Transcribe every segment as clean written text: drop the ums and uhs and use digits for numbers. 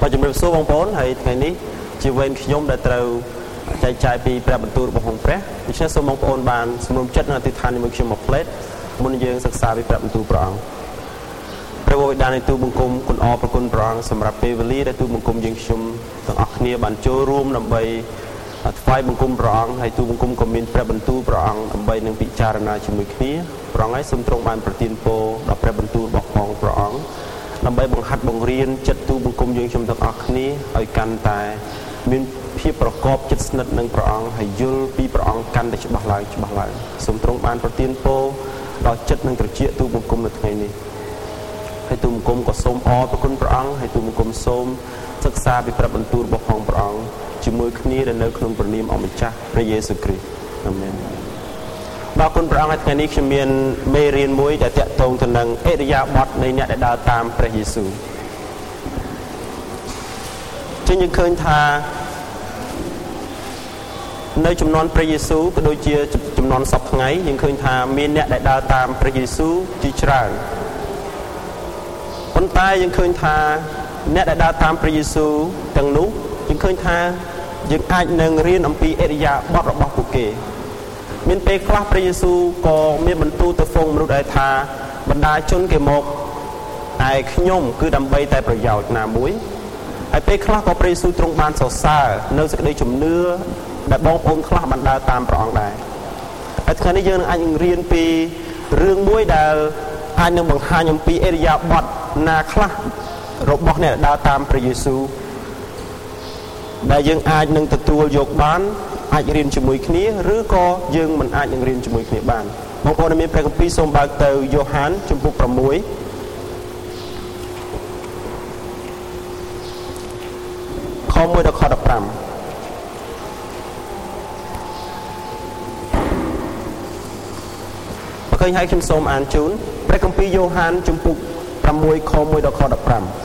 ជំរាបសួរបងប្អូនហើយថ្ងៃនេះជាវេនខ្ញុំដែលត្រូវចែកចាយពីព្រះបន្ទូលរបស់ព្រះដូច្នេះសូមបងប្អូនបានសម្រុំចិត្តនៅអធិដ្ឋានជាមួយខ្ញុំមួយផ្លេតមុននឹងយើងសិក្សាពីព្រះបន្ទូលព្រះអង្គព្រះវរបិតានៃទូលបង្គំគុណអរប្រគុណព្រះអង្គសម្រាប់ពេលវេលាដែលទូលបង្គំយើងខ្ញុំទាំងអស់គ្នាបានចូលរួមដើម្បីថ្វាយបង្គំព្រះអង្គហើយទូលបង្គំក៏មានព្រះបន្ទូលព្រះអង្គដើម្បីនឹងពិចារណាជាមួយគ្នាព្រះអង្គហើយសូមទ្រង់បានប្រទានពរដល់ព្រះបន្ទូលរបស់ព្រះអង្គដើម្បីបង្ហាត់បង្រៀនចិត្តទូលបង្គំយើងខ្ញុំទាំងអស់គ្នាឲ្យកាន់តែមានភាពប្រកបចិត្តស្និទ្ធនឹងព្រះអង្គហើយយល់ពីព្រះអង្គកាន់តែច្បាស់ឡើងសូមទ្រង់បានប្រទានពរដល់ចិត្តនិងត្រចៀកទូលបង្គំនៅថ្ងៃនេះហើយទូលបង្គំក៏សូមអរប្រគុណព្រះអង្គហើយទូលបង្គំសូមសិក្សាពីព្រះបន្ទូលរបស់ព្រះអង្គជាមួយគ្នាដែលនៅក្នុងព្រះនាមអម្ចាស់ព្រះយេស៊ូវគ្រីស្ទអាមែនបាទគុណព្រះអង្គថ្ងៃនេះខ្ញុំមានមេរៀនមួយដែលតាក់ទងទៅនឹងឥរិយាបថនៃអ្នកដែលដើរតាមព្រះយេស៊ូវជាយើងឃើញថានៅចំនួនព្រះយេស៊ូវក៏ដូចជាចំនួនសពថ្ងៃយើងឃើញថាមានអ្នកដែលដើរតាមព្រះយេស៊ូវជាច្រើនប៉ុន្តែយើងឃើញថាអ្នកដែលដើរតាមព្រះយេស៊ូវទាំងនោះយើងឃើញថាយើងអាចនឹងរៀនអំពីឥរិយាបថរបស់ពួកគេមានពេលខ្លះព្រះយេស៊ូវក៏មានបន្ទូលទៅហ្វូងមនុស្សដែរថាបណ្ដាជនគេមកឯខ្ញុំគឺដើម្បីតែប្រយោជន៍ណាមួយហើយពេលខ្លះក៏ព្រះយេស៊ូវទ្រង់បានសរសើរនៅសេចក្តីជំនឿដែលបងប្អូនខ្លះបានដើរតាមព្រះអង្គដែរហើយថ្ងៃនេះយើងនឹងអាចរៀនពីរឿងមួយដែលអាចនឹងបង្ហាញអំពីឥរិយាបថណាខ្លះរបស់អ្នកដើរតាមព្រះយេស៊ូវដែលយើងអាចនឹងទទួលយកបានអាចរៀនជាមួយគ្នាឬក៏យើងមិនអាចនឹងរៀនជាមួយគ្នាបានបងប្អូនដែលមានព្រះគម្ពីរសូមបើកទៅយ៉ូហានជំពូក6ខ1ដល់ខ15ឃើញហើយខ្ញុំសូមអានជូនព្រះគម្ពីរយ៉ូហានជំពូក6ខ1ដល់ខ15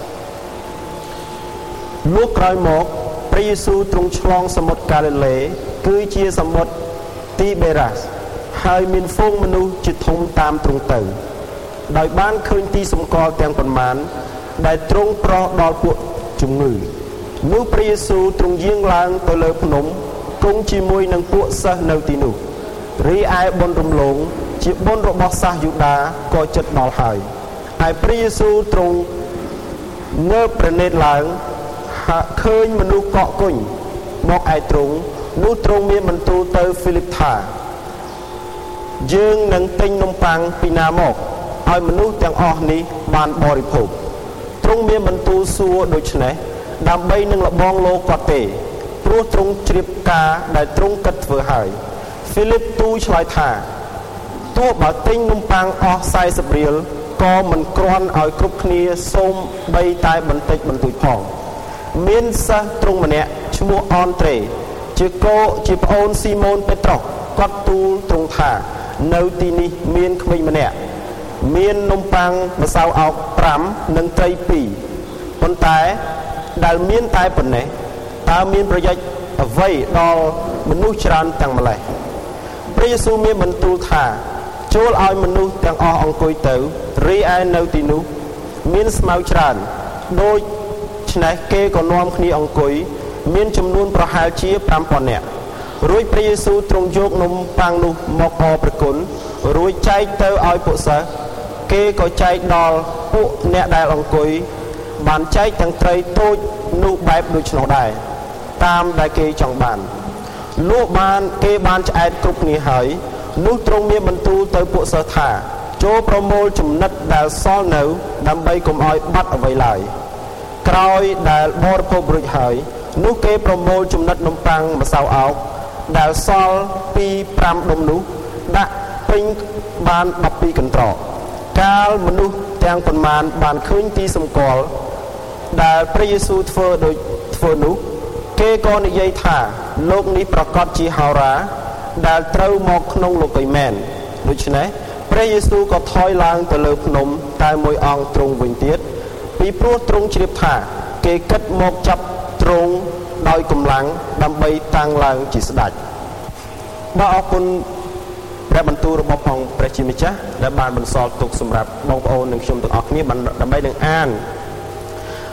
លោកក្រោយមកព្រះយេស៊ូវទ្រង់ឆ្លងសមុទ្រកាលីលេគឺជាសមុទ្រទីបេរ៉ាសហើយមានហ្វូងមនុស្សជាធំតាមទ្រង់ទៅដោយបានឃើញទីសម្គាល់ទាំងប៉ុន្មានដែលទ្រង់ប្រោសដល់ពួកជំងឺនោះព្រះយេស៊ូវទ្រង់យាងឡើងទៅលើភ្នំគង់ជាមួយនឹងពួកសិស្សនៅទីនោះរីឯបុណ្យរំលងជាបុណ្យរបស់សាសយូដាក៏ជិតដល់ហើយហើយព្រះយេស៊ូវទ្រង់ងើបព្រះនេត្រឡើងឃើញមនុស្សកកគុញមកឯទ្រង់នោះទ្រង់មានបន្ទូលទៅហ្វីលីបថាយើងនឹងទិញនំប៉័ងពីណាមកឲ្យមនុស្សទាំងអស់នេះបានបរិភោគទ្រង់មានបន្ទូលសួរដូច្នេះដើម្បីនឹងលបងលោកគាត់ទេព្រោះទ្រង់ជ្រាបការដែលទ្រង់គិតធ្វើហើយហ្វីលីបទូលឆ្លើយថាទោះបើទិញនំប៉័ងអស់40រៀលក៏មិនគ្រាន់ឲ្យគ្រប់គ្នាសូមបីតែបន្តិចបន្តួចផងមានសិស្សទ្រង់ម្នាក់ឈ្មោះអនត្រេជាប្អូនស៊ីម៉ូនពេត្រុសគាត់ទូលទ្រង់ថានៅទីនេះមានក្មេងម្នាក់មាននំប៉័ងម្សៅអោក5និងត្រី2ប៉ុន្តែដែលមានតែប៉ុណ្ណេះតើមានប្រយោជន៍អ្វីដល់មនុស្សច្រើនទាំងម្លេះព្រះយេស៊ូវមានបន្ទូលថាចូលឲ្យមនុស្សទាំងអស់អង្គុយទៅរីឯនៅទីនោះមានស្មៅច្រើនដូចឆ្នេះគេក៏នាំគ្នាអង្គុយមានចំនួនប្រហែលជា 5,000 នាក់រួចព្រះយេស៊ូវទ្រង់យកនំប៉័ងនោះមកអរព្រគុណរួចចែកទៅឲ្យពួកសិស្សគេក៏ចែកដល់ពួកអ្នកដែលអង្គុយបានចែកទាំងត្រីតូចនោះបែបដូចនោះដែរតាមដែលគេចង់បានលុះបានគេបានឆ្អែតគ្រប់គ្នាហើយនោះទ្រង់មានបន្ទូលទៅពួកសិស្សថាចូលប្រមូលចំណិតដែលសល់នៅដើម្បីកុំឲ្យបាត់អ្វីឡើយក្រោយដែលបរិភោគរួចហើយនោះគេប្រមូលចំណិតនំប៉័ងម្សៅអោកដែលសល់ពី5ដុំនោះដាក់ពេញបាន12កន្ត្រកកាលមនុស្សទាំងប៉ុន្មានបានឃើញទីសម្គាល់ដែលព្រះយេស៊ូវធ្វើនោះគេក៏និយាយថាលោកនេះប្រកាសជាហោរាដែលត្រូវមកក្នុងលោកីមែនដូច្នេះព្រះយេស៊ូវក៏ថយឡើងទៅលើភ្នំតែមួយអង្គទ្រង់វិញទៀតពីព្រោះទ្រង់ជ្រាបថាគេគិតមកចាប់ទ្រង់ដោយកម្លាំងដើម្បីតាំងឡើងជាស្ដេចបាទអរគុណព្រះបន្ទូលរបស់ព្រះជាម្ចាស់ដែលបានបន្សល់ទុកសម្រាប់បងប្អូននិងខ្ញុំទាំងអស់គ្នាដើម្បីនឹងអាន ហ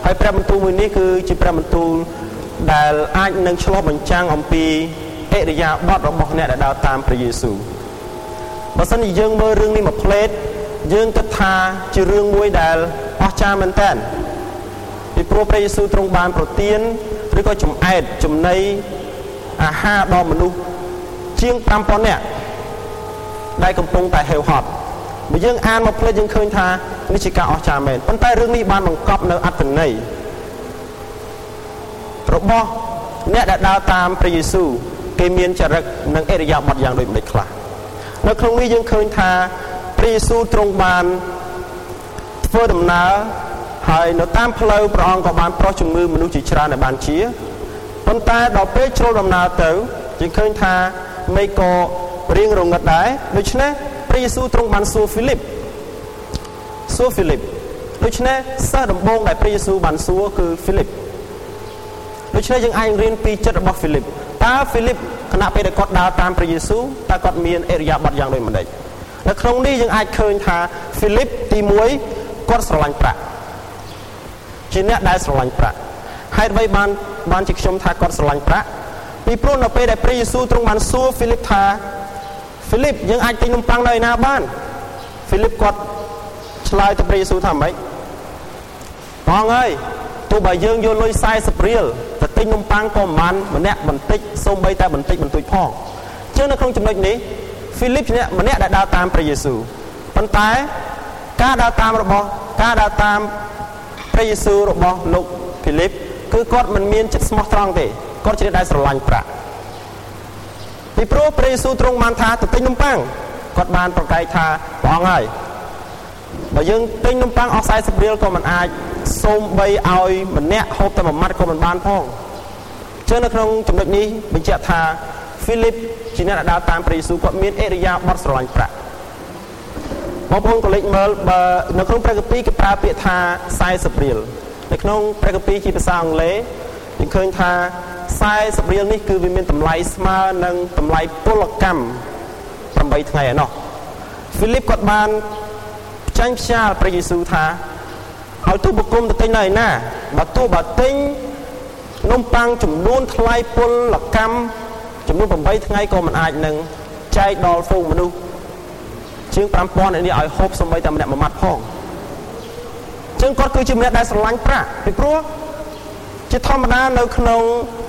ហើយព្រះបន្ទូលមួយនេះគឺជាព្រះបន្ទូលដែលអាចនឹងឆ្លុះបញ្ចាំងអំពីអរិយាបថរបស់អ្នកដែលដើរតាមព្រះយេស៊ូវបើសិនជាយើងមើលរឿងនេះមួយផ្លេតយើងគិតថាជារឿងមួយដែលអស្ចារ្យមែនទែនពីព្រោះព្រះយេស៊ូវទ្រង់បានប្រទានឬក៏ចំអែតចំណីអាហារដល់មនុស្សជាង 5,000 នាក់ដែលកំពុងតែហេវហត់បើយើងអានមកផ្លេតយើងឃើញថានេះជាការអស្ចារ្យមែនប៉ុន្តែរឿងនេះបានបង្កប់នៅអត្ថន័យរបស់អ្នកដែលដើរតាមព្រះយេស៊ូវគេមានចរិតនិងអរិយាបថយ៉ាងដូចម្តេចខ្លះនៅក្នុងនេះយើងឃើញថាព្រះយេស៊ូវទ្រង់បានធ្វើដំណើរហើយនៅតាមផ្លូវព្រះអង្គក៏បានប្រោះជំងឺមនុស្សជាច្រើនដែលបានជាប៉ុន្តែដល់ពេលជ្រុលដំណើរទៅយើងឃើញថាមេឃក៏រៀងរងឹតដែរដូច្នេះព្រះយេស៊ូវទ្រង់បានសួរហ្វីលីបដូច្នេះសិស្សដំបូងដែលព្រះយេស៊ូវបានសួរគឺហ្វីលីបដូច្នេះយើងអាចរៀនពីចិត្តរបស់ហ្វីលីបតើហ្វីលីបគណៈពេលដែលគាត់ដើរតាមព្រះយេស៊ូវតើគាត់មានអរិយាបថយ៉ាងដូចម្តេចនៅក្នុងនេះយើងអាចឃើញថាហ្វីលីបទី1គាត់ស្រឡាញ់ប្រាក់ជាអ្នកដែលស្រឡាញ់ប្រាក់ហេតុអ្វីបានជាខ្ញុំថាគាត់ស្រឡាញ់ប្រាក់ពីព្រោះនៅពេលដែលព្រះយេស៊ូវទ្រង់បានសួរហ្វីលីបថាហ្វីលីបយើងអាចទិញនំប៉័ងនៅឯណាបានហ្វីលីបគាត់ឆ្លើយទៅព្រះយេស៊ូវថាម៉េចបងអើយទោះបើយើងយកលុយ40រៀលទៅទិញនំប៉័ងក៏មិនបានម្នាក់បន្តិចសូម្បីតែបន្តិចបន្តួចផងអញ្ចឹងនៅក្នុងចំណុចនេះហ្វីលីបជាម្នាក់ដែលដើរតាមព្រះយេស៊ូវប៉ុន្តែការដើរតាមព្រះយេស៊ូវរបស់លោកហ្វីលីបគឺគាត់មិនមានចិត្តស្មោះត្រង់ទេគាត់ជាអ្នកដែលស្រឡាញ់ប្រាក់ពីព្រោះព្រះយេស៊ូវទ្រង់បានថាទៅទិញនំប៉័ងគាត់បានប្រកែកថាព្រះអង្គហើយបើយើងទិញនំប៉័ងអស់40រៀលក៏មិនអាចសូម្បីឲ្យម្នាក់ហូបតែមួយម៉ាត់ក៏មិនបានផងអញ្ចឹងនៅក្នុងចំណុចនេះបញ្ជាក់ថាហ្វីលីបជាអ្នកដែលដើរតាមព្រះយេស៊ូវគាត់មានអរិយាបថស្រឡាញ់ប្រាក់បងប្អូនក៏លេចមើលបើនៅក្នុងព្រះគម្ពីរគេប្រើពាក្យថា40រៀលនៅក្នុងព្រះគម្ពីរជាភាសាអង់គ្លេសយើងឃើញថា40រៀលនេះគឺវាមានតម្លៃស្មើនឹងតម្លៃពលកម្ម8ថ្ងៃឯណោះហ្វីលីបគាត់បានចាញ់ផ្សាលព្រះយេស៊ូវថាឲ្យទូបង្គំទៅទិញនៅឯណាបើទិញនំប៉័ងចំនួនថ្លៃពលកម្មចំនួន8ថ្ងៃក៏មិនអាចនឹងចែកដល់ហ្វូងមនុស្សជាង 5,000 នាក់នេះឲ្យហូបសូម្បីតែម្នាក់មួយម៉ាត់ផងអញ្ចឹងគាត់គឺជាម្នាក់ដែលស្រឡាញ់ប្រាក់ពីព្រោះជាធម្មតានៅក្នុង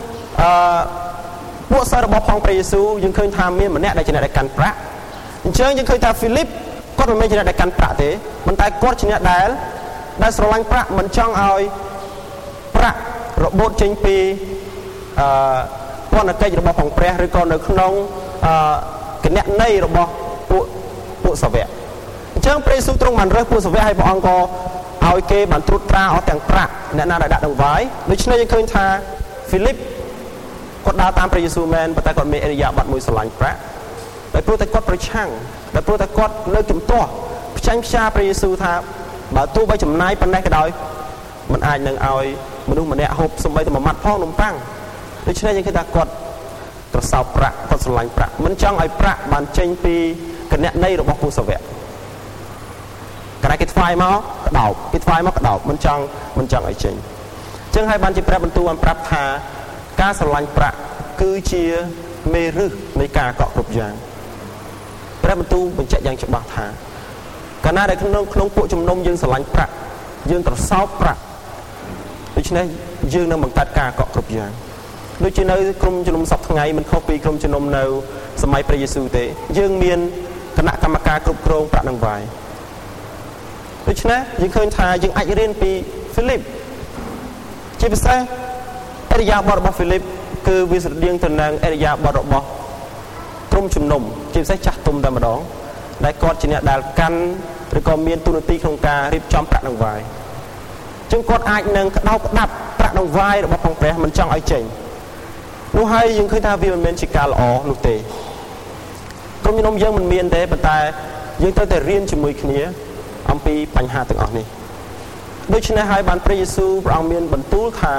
ពួកសិស្សរបស់ផងព្រះយេស៊ូវយើងឃើញថាមានម្នាក់ដែលជាអ្នកដែលកាន់ប្រាក់អញ្ចឹងយើងឃើញថាហ្វីលីបគាត់មិនមែនជាអ្នកដែលកាន់ប្រាក់ទេប៉ុន្តែគាត់ជាអ្នកដែលស្រឡាញ់ប្រាក់មិនចង់ឲ្យប្រាក់របូតចេញពីពន្ធកិច្ចរបស់ផងព្រះឬក៏នៅក្នុងគណនីរបស់ពួកសាវកអញ្ចឹងព្រះយេស៊ូវទ្រង់បានរើសពួកសាវកឲ្យព្រះអង្គក៏ឲ្យគេបានត្រួតត្រាអស់ទាំងប្រាក់អ្នកណាដែលដាក់ដង្វាយដូច្នេះយើងឃើញថាហ្វីលីបគាត់ដើរតាមព្រះយេស៊ូវមែនប៉ុន្តែគាត់មានអរិយាបថមួយស្រឡាញ់ប្រាក់តែព្រោះតែគាត់ប្រឆាំងតែព្រោះតែគាត់លើកជំទាស់ផ្ចាញ់ផ្សាព្រះយេស៊ូវថាបើទោះបីចំណាយប៉ុណ្ណេះក៏ដោយមិនអាចនឹងឲ្យមនុស្សម្នាក់ហូបសូម្បីតែមួយម៉ាត់ផងនំប៉័ងដូច្នេះយើងឃើញថាគាត់ត្រសោបប្រាក់គាត់ស្រឡាញ់ប្រាក់មិនចង់ឲ្យប្រាក់បានចេញពីគណនីរបស់ពួកសាវកកណ្ដាលគេថ្វាយមកក្តោបមិនចង់ឲ្យចេញអញ្ចឹងហើយបានជាព្រះបន្ទូលបានប្រាប់ថាការស្រឡាញ់ប្រាក់គឺជាមេរឹសនៃការកក់គ្រប់យ៉ាងព្រះបន្ទូលបញ្ជាក់យ៉ាងច្បាស់ថាកាលណាដែលក្នុងពួកជំនុំយើងស្រឡាញ់ប្រាក់យើងត្រសោបប្រាក់ដូច្នេះយើងនឹងបង្កើតការកក់គ្រប់យ៉ាងដូចជានៅក្រុមជំនុំសពថ្ងៃមិនខុសពីក្រុមជំនុំនៅសម័យព្រះយេស៊ូវទេយើងមានគណៈកម្មការគ្រប់គ្រងប្រាក់ដង្វាយដូច្នេះយើងឃើញថាយើងអាចរៀនពីហ្វីលីបជាពិសេសអរិយាបថរបស់ហ្វីលីបគឺវាស្រដៀងទៅនឹងអរិយាបថរបស់ក្រុមជំនុំជាពិសេសចាស់ទុំតែម្ដងដែលគាត់ជាអ្នកដែលកាន់ឬក៏មានទូនាទីក្នុងការរៀបចំប្រាក់ដង្វាយអញ្ចឹងគាត់អាចនឹងក្តោបក្តាប់ប្រាក់ដង្វាយរបស់ផងព្រះមិនចង់ឲ្យចេញនោះហើយយើងឃើញថាវាមិនមែនជាការល្អនោះទេក្រុមជំនុំយើងមិនមានទេប៉ុន្តែយើងត្រូវតែរៀនជាមួយគ្នាអំពីបញ្ហាទាំងអស់នេះដូច្នេះហើយបានព្រះយេស៊ូវព្រះអង្គមានបន្ទូលថា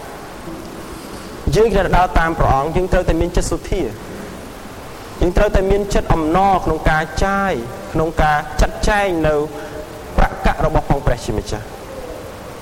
យើងត្រូវដើរតាមព្រះអង្គយើងត្រូវតែមានចិត្តសុធាយើងត្រូវតែមានចិត្តអំណរក្នុងការចាយក្នុងការចាត់ចែងនៅប្រាក់កាក់របស់ផងព្រះជាម្ចាស់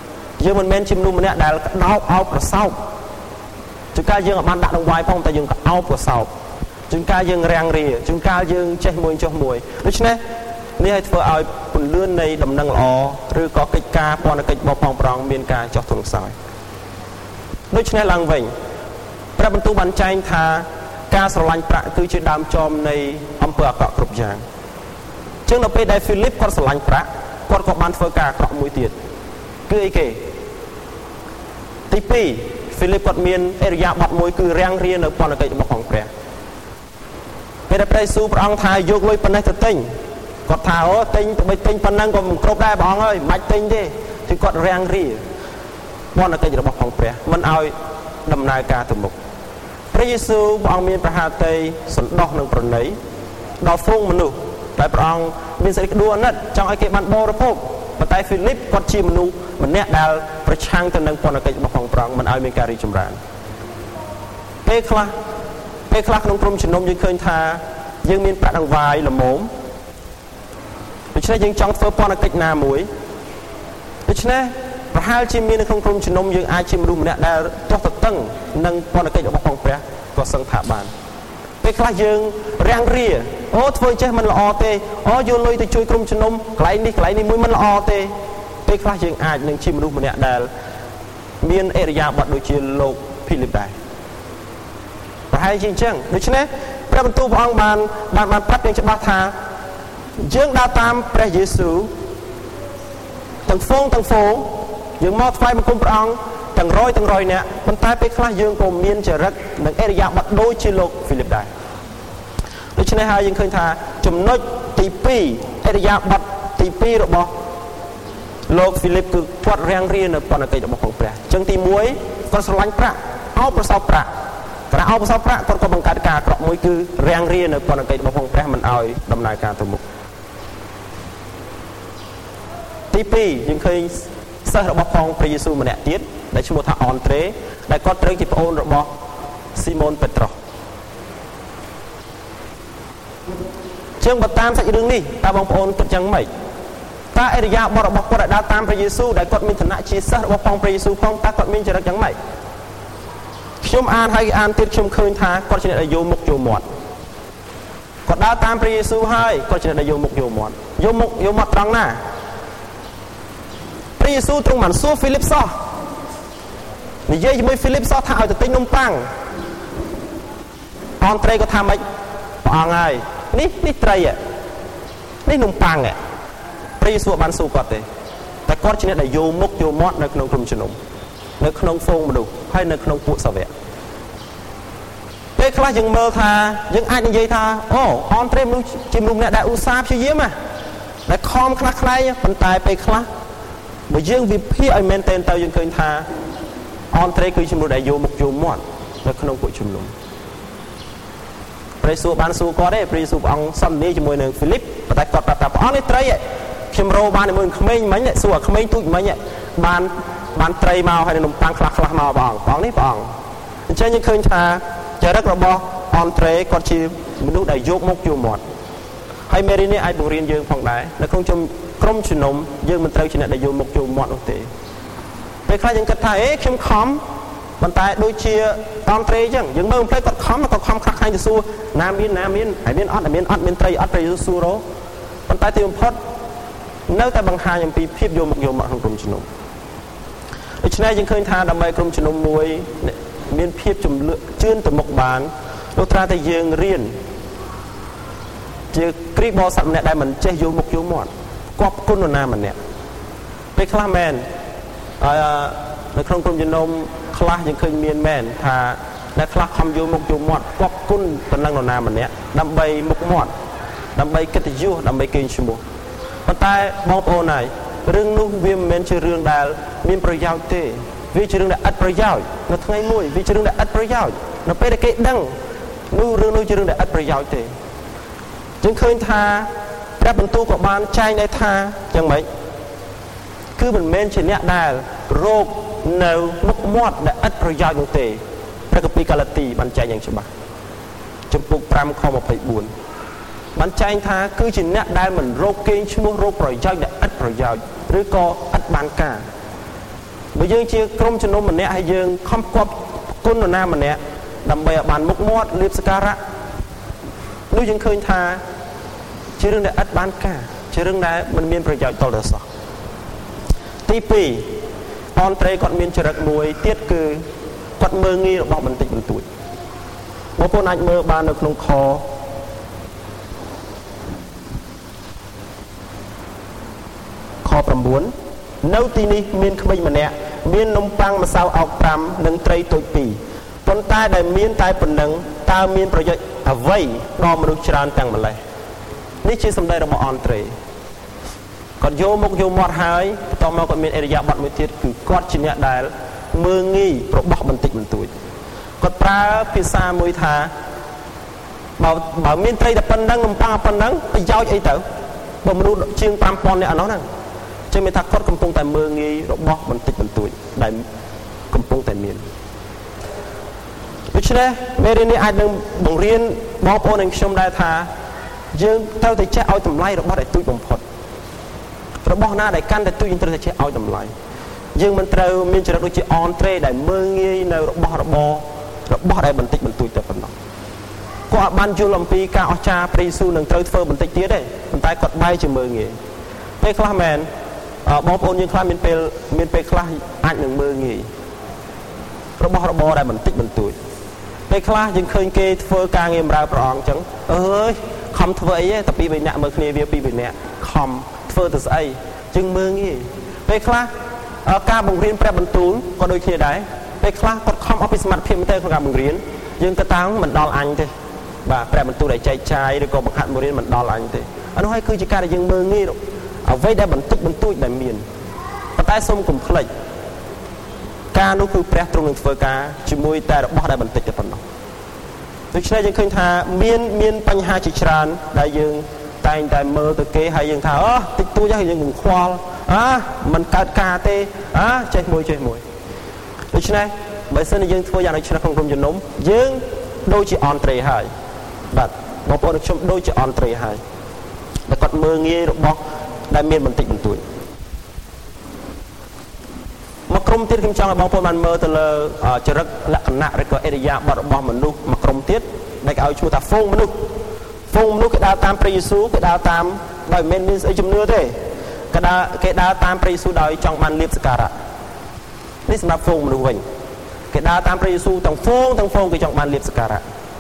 យើងមិនមែនជាមនុស្សម្នាក់ដែលដោកអោបប្រសោបជួនកាលយើងអាចបានដាក់ដង្វាយផងតែយើងក៏អោបប្រសោបជួនកាលយើងរាំងរាជួនកាលយើងចេះមួយចុះមួយដូច្នេះនេះឲ្យធ្វើឲ្យពន្លឿននៃដំណឹងល្អឬក៏កិច្ចការពន្ធកិច្ចរបស់ផងប្រងមានការចោះទុនខ្សោយដូច្នេះឡើងវិញព្រះបន្ទូលបានចែងថាការស្រឡាញ់ប្រាក់គឺជាដើមចមនៃអំពើអាក្រក់គ្រប់យ៉ាងជាងនៅពេលដែលហ្វីលីបគាត់ស្រឡាញ់ប្រាក់គាត់ក៏បានធ្វើការអាក្រក់មួយទៀតគឺអីគេទី2ហ្វីលីបគាត់មានអិរិយាបថមួយគឺរាំងរានៅពន្ធកិច្ចរបស់ផងព្រះពេលដែលព្រះយេស៊ូវព្រះអង្គថាយកលុយប៉ុណ្ណេះទៅទិញគាត់ថាអូទិញទៅបីទិញប៉ុណ្ណឹងក៏មិនគ្រប់ដែរព្រះអង្គអើយមិនបាច់ទិញទេគឺគាត់រាំងរាពន្ធកិច្ចរបស់ផងព្រះមិនឲ្យដំណើរការទៅមុខព្រះយេស៊ូវព្រះអង្គមានប្រហាតីសន្តោសនិងប្រណីដល់ហ្វូងមនុស្សតែព្រះអង្គមានសេចក្តីក្តួលអាណិតចង់ឲ្យគេបានបរិភោគប៉ុន្តែហ្វីលីបគាត់ជាមនុស្សម្នាក់ដែលប្រឆាំងទៅនឹងពន្ធកិច្ចរបស់ផងព្រះអង្គមិនឲ្យមានការរីកចម្រើនពេលខ្លះក្នុងក្រុមជំនុំយើងឃើញថាយើងមានប្រាក់ដង្វាយល្មមដូច្នេះយើងចង់ធ្វើពន្ធកិច្ចណាមួយដូច្នេះប្រហែលជាមាននៅក្នុងក្រុមជំនុំយើងអាចជាមនុស្សម្នាក់ដែលទាស់ទទឹងនឹងពន្ធកិច្ចរបស់ផងព្រះក៏សឹងថាបានពេលខ្លះយើងរាំងរាអូធ្វើចេះមិនល្អទេអូយកលុយទៅជួយក្រុមជំនុំកន្លែងនេះមួយមិនល្អទេពេលខ្លះយើងអាចនឹងជាមនុស្សម្នាក់ដែលមានអិរិយាបថដូចជាលោកភីលីបដែរប្រហែលជាអញ្ចឹងដូច្នេះព្រះបន្ទូលព្រះអង្គបានប្រាប់យ៉ាងច្បាស់ថាយើងដើរតាមព្រះយេស៊ូវទាំងហ្វូងយើងមកថ្វាយបង្គំព្រះអង្គទាំងរយនាក់ប៉ុន្តែពេលខ្លះយើងក៏មានចរិតនិងអិរិយាបថដូចជាលោកហ្វីលីបដែរដូច្នេះហើយយើងឃើញថាចំណុចទី2អិរិយាបថទី2របស់លោកហ្វីលីបគឺគាត់រាំងរានៅពន្ធកិច្ចរបស់ផងព្រះអញ្ចឹងទី1គាត់ស្រឡាញ់ប្រាក់អោបប្រសោបប្រាក់គាត់អោបប្រសោបប្រាក់គាត់ក៏បង្កើតការអាក្រក់មួយគឺរាំងរានៅពន្ធកិច្ចរបស់ផងព្រះមិនឲ្យដំណើរការទៅមុខទី2យើងឃើញសិស្សរបស់ផងព្រះយេស៊ូវម្នាក់ទៀតដែលឈ្មោះថាអនត្រេដែលគាត់ត្រូវជាប្អូនរបស់ស៊ីម៉ូនពេត្រុសជាងបើតាមសាច់រឿងនេះតើបងប្អូនគិតយ៉ាងម៉េចតើអិរិយាបថរបស់គាត់ដែលដើរតាមព្រះយេស៊ូវដែលគាត់មានឋានៈជាសិស្សរបស់ផងព្រះយេស៊ូវផងតើគាត់មានចរិតយ៉ាងម៉េចខ្ញុំអានទៀតខ្ញុំឃើញថាគាត់ជាអ្នកដែលយកមុខយកមាត់គាត់ដើរតាមព្រះយេស៊ូវហើយគាត់ជាអ្នកដែលយកមុខយកមាត់ត្រង់ណាព្រះយេស៊ូវទ្រង់បានសួរហ្វីលីបសោះនិយាយជាមួយហ្វីលីបសោះថាឲ្យទៅទិញនំប៉័ងអនត្រេក៏ថាម៉េចព្រះអង្គហើយនេះត្រីនេះនំប៉័ងព្រះយេស៊ូវបានសួរគាត់ទេតែគាត់ជាអ្នកដែលយកមុខយកមាត់នៅក្នុងក្រុមជំនុំនៅក្នុងហ្វូងមនុស្សហើយនៅក្នុងពួកសាវកពេលខ្លះយើងមើលថាយើងអាចនិយាយថាអូអនត្រេមនុស្សជាមនុស្សម្នាក់ដែលឧស្សាហ៍ព្យាយាមដែលខំខ្លះខ្លែងប៉ុន្តែពេលខ្លះបើយើងវិភាគឲ្យមែនទែនទៅយើងឃើញថាអនត្រេគឺជាមនុស្សដែលយកមុខយកមាត់នៅក្នុងពួកជំនុំព្រះយេស៊ូវបានសួរគាត់ទេព្រះយេស៊ូវព្រះអង្គសន្ទនាជាមួយនឹងហ្វីលីបប៉ុន្តែគាត់ប្រាប់ថាព្រះអង្គនេះត្រីខ្ញុំរកបានជាមួយក្មេងមិញសួរឲ្យក្មេងទូចមិញបានត្រីមកហើយនំប៉័ងខ្លះមកព្រះអង្គនេះព្រះអង្គអញ្ចឹងយើងឃើញថាចរិតរបស់អនត្រេគាត់ជាមនុស្សដែលយកមុខយកមាត់ហើយមេរីនេះអាចបង្រៀនយើងផងដែរនៅក្នុងក្រុមជំនុំយើងមិនត្រូវជាអ្នកដែលយកមុខយកមាត់នោះទេពេលខ្លះយើងគិតថាខ្ញុំខំប៉ុន្តែដូចជាអនត្រេអញ្ចឹងយើងមើលផ្លេចគាត់ខំខ្លះខ្លាំងទៅសួរណាមានហើយមានអត់មានត្រីអត់ព្រះយេស៊ូវសួររប៉ុន្តែទីបំផុតនៅតែបង្ហាញអំពីភាពយកមុខយកមាត់ក្នុងក្រុមជំនុំដូច្នេះយើងឃើញថាដើម្បីក្រុមជំនុំមួយមានភាពជឿនទៅមុខបាននោះត្រាតែយើងរៀនជាគ្រីស្ទបរិស័ទម្នាក់ដែលមិនចេះយកមុខយកមាត់គប់គុណនរណាម្នាក់ពេលខ្លះមែនហើយនៅក្នុងក្រុមជំនុំខ្លះយើងឃើញមានមែនថាអ្នកខ្លះខំយកមុខយកមាត់គប់គុណទៅនឹងនរណាម្នាក់ដើម្បីមុខមាត់ដើម្បីកិត្តិយសដើម្បីកេងឈ្មោះប៉ុន្តែបងប្អូនហើយរឿងនោះវាមិនមែនជារឿងដែលមានប្រយោជន៍ទេវាជារឿងដែលឥតប្រយោជន៍នៅថ្ងៃមួយវាជារឿងដែលឥតប្រយោជន៍នៅពេលដែលគេដឹងរឿងនោះជារឿងដែលឥតប្រយោជន៍ទេយើងឃើញថាព្រះបន្ទូលក៏បានចែងដែរថាយ៉ាងម៉េចគឺមិនមែនជាអ្នកដែលរោគនៅមុខមាត់ដែលឥតប្រយោជន៍នោះទេព្រះគម្ពីរកាឡាទីបានចែងយ៉ាងច្បាស់ចំពុក5ខ24បានចែងថាគឺជាអ្នកដែលមិនរោគកេងឈ្មោះរោគប្រយោជន៍ដែលឥតប្រយោជន៍ឬក៏ឥតបានការបើយើងជាក្រុមជំនុំម្នាក់ហើយយើងខំគប់គុណនរណាម្នាក់ដើម្បីឲ្យបានមុខមាត់លៀបសក្ការៈនោះយើងឃើញថាជារឿងដែលឥតបានការជារឿងដែលមិនមានប្រយោជន៍តទៅសោះទី2អនត្រេគាត់មានចរិតមួយទៀតគឺគាត់មើងងាយរបស់បន្តិចបន្តួចបងប្អូនអាចមើលបាននៅក្នុងខ9នៅទីនេះមានក្មេងម្នាក់មាននំប៉័ងម្សៅអោក5និងត្រីតូច2ប៉ុន្តែដែលមានតែប៉ុណ្ណឹងតើមានប្រយោជន៍អ្វីដល់មនុស្សច្រើនទាំងម្លេះនេះជាសម្ដីរបស់អនត្រេគាត់យកមុខយកមាត់ហើយបន្តមកគាត់មានអរិយាប័ត្រមួយទៀតគឺគាត់ជាអ្នកដែលមើងងាយរបស់បន្តិចបន្តួចគាត់ប្រើភាសាមួយថាបើមានត្រីតែប៉ុណ្ណឹងនំប៉័ងប៉ុណ្ណឹងប្រយោជន៍អីទៅបើមនុស្សជាង 5000 នាក់អនោះហ្នឹងចឹងមានថាគាត់កំពុងតែមើងងាយរបស់បន្តិចបន្តួចដែលកំពុងតែមានដូច្នេះមេរៀននេះអាចនឹងបង្រៀនបងប្អូននិងខ្ញុំដែរថាយើងត្រូវតែចេះឲ្យតម្លៃរបស់ដែលទូចបំផុតរបស់ណាដែលកាន់តែទូចយើងត្រូវតែចេះឲ្យតម្លៃយើងមិនត្រូវមានចរិតដូចជាអនត្រេដែលមើងងាយនៅរបស់ដែលបន្តិចបន្តួចតែប៉ុណ្ណោះគាត់បានយល់អំពីការអស្ចារ្យព្រះយេស៊ូវនឹងត្រូវធ្វើបន្តិចទៀតទេប៉ុន្តែគាត់បែរជាមើងងាយពេលខ្លះមែនបងប្អូនយើងខ្លះមានពេលខ្លះអាចនឹងមើងងាយរបស់របរដែលបន្តិចបន្តួចពេលខ្លះយើងឃើញគេធ្វើការងារបម្រើព្រះអង្គអញ្ចឹងអើយខំធ្វើអីទេតែពីរបីនាក់មើលគ្នាវាពីរបីនាក់ខំធ្វើទៅស្អីជាងមើងងាយពេលខ្លះការបង្រៀនព្រះបន្ទូលក៏ដូចគ្នាដែរពេលខ្លះគាត់ខំអស់ពីសមត្ថភាពទៅក្នុងការបង្រៀនយើងក៏តាំងមិនដល់អញទេបាទព្រះបន្ទូលដែលចែកចាយឬក៏បង្ហាត់បង្រៀនមិនដល់អញទេអានោះហើយគឺជាការដែលយើងមើងងាយអ្វីដែលបន្តិចបន្តួចដែលមានប៉ុន្តែសូមកុំភ្លេចការនោះគឺព្រះទ្រង់នឹងធ្វើការជាមួយតែរបស់ដែលបន្តិចតែប៉ុណ្ណោះដូច្នេះយើងឃើញថាមានបញ្ហាជាច្រើនដែលយើងតែងតែមើលទៅគេហើយយើងថាតិចតួចហើយយើងកុំខ្វល់មិនកើតការទេចេះមួយដូច្នេះបើសិនជាយើងធ្វើយ៉ាងដូចនេះក្នុងក្រុមជំនុំយើងដូចជាអនត្រេហើយបាទបងប្អូនខ្ញុំដូចជាអនត្រេហើយតែគាត់មើងងាយរបស់ដែលមានបន្តិចបន្តួចមកក្រុមទៀតខ្ញុំចង់ឲ្យបងប្អូនបានមើលទៅលើចរិតលក្ខណៈឬក៏អរិយាប័ត្ររបស់មនុស្សមកក្រុមទៀតដែលគេឲ្យឈ្មោះថាហ្វូងមនុស្សគេដើរតាមព្រះយេស៊ូវគេដើរតាមដោយមិនមានស្អីជំនឿទេគេដើរតាមព្រះយេស៊ូវដោយចង់បានលៀបសក្ការៈនេះសម្រាប់ហ្វូងមនុស្សវិញគេដើរតាមព្រះយេស៊ូវទាំងហ្វូងគេចង់បានលៀបសក្ការៈ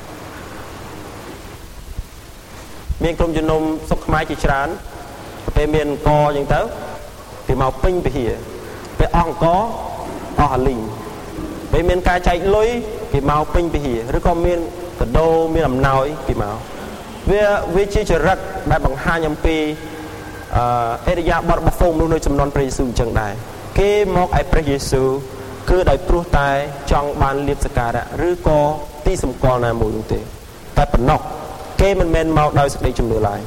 មានក្រុមជំនុំសុខខ្មែរជាច្រើនពេលមានអង្គអញ្ចឹងទៅគេមកពេញពហិពេលអស់អង្គអស់អាលីងពេលមានការចែកលុយគេមកពេញពហិឬក៏មានកដោមានអំណោយគេមកវាជាចរិតដែលបង្ហាញអំពីអរិយាប័ត្ររបស់ហ្វូងមនុស្សនៅចំនួនព្រះយេស៊ូវអញ្ចឹងដែរគេមកឲ្យព្រះយេស៊ូវគឺដោយព្រោះតែចង់បានលៀបសក្ការៈឬក៏ទីសម្គាល់ណាមួយនោះទេតែប៉ុណ្ណោះគេមិនមែនមកដោយសេចក្តីជំនឿឡើយ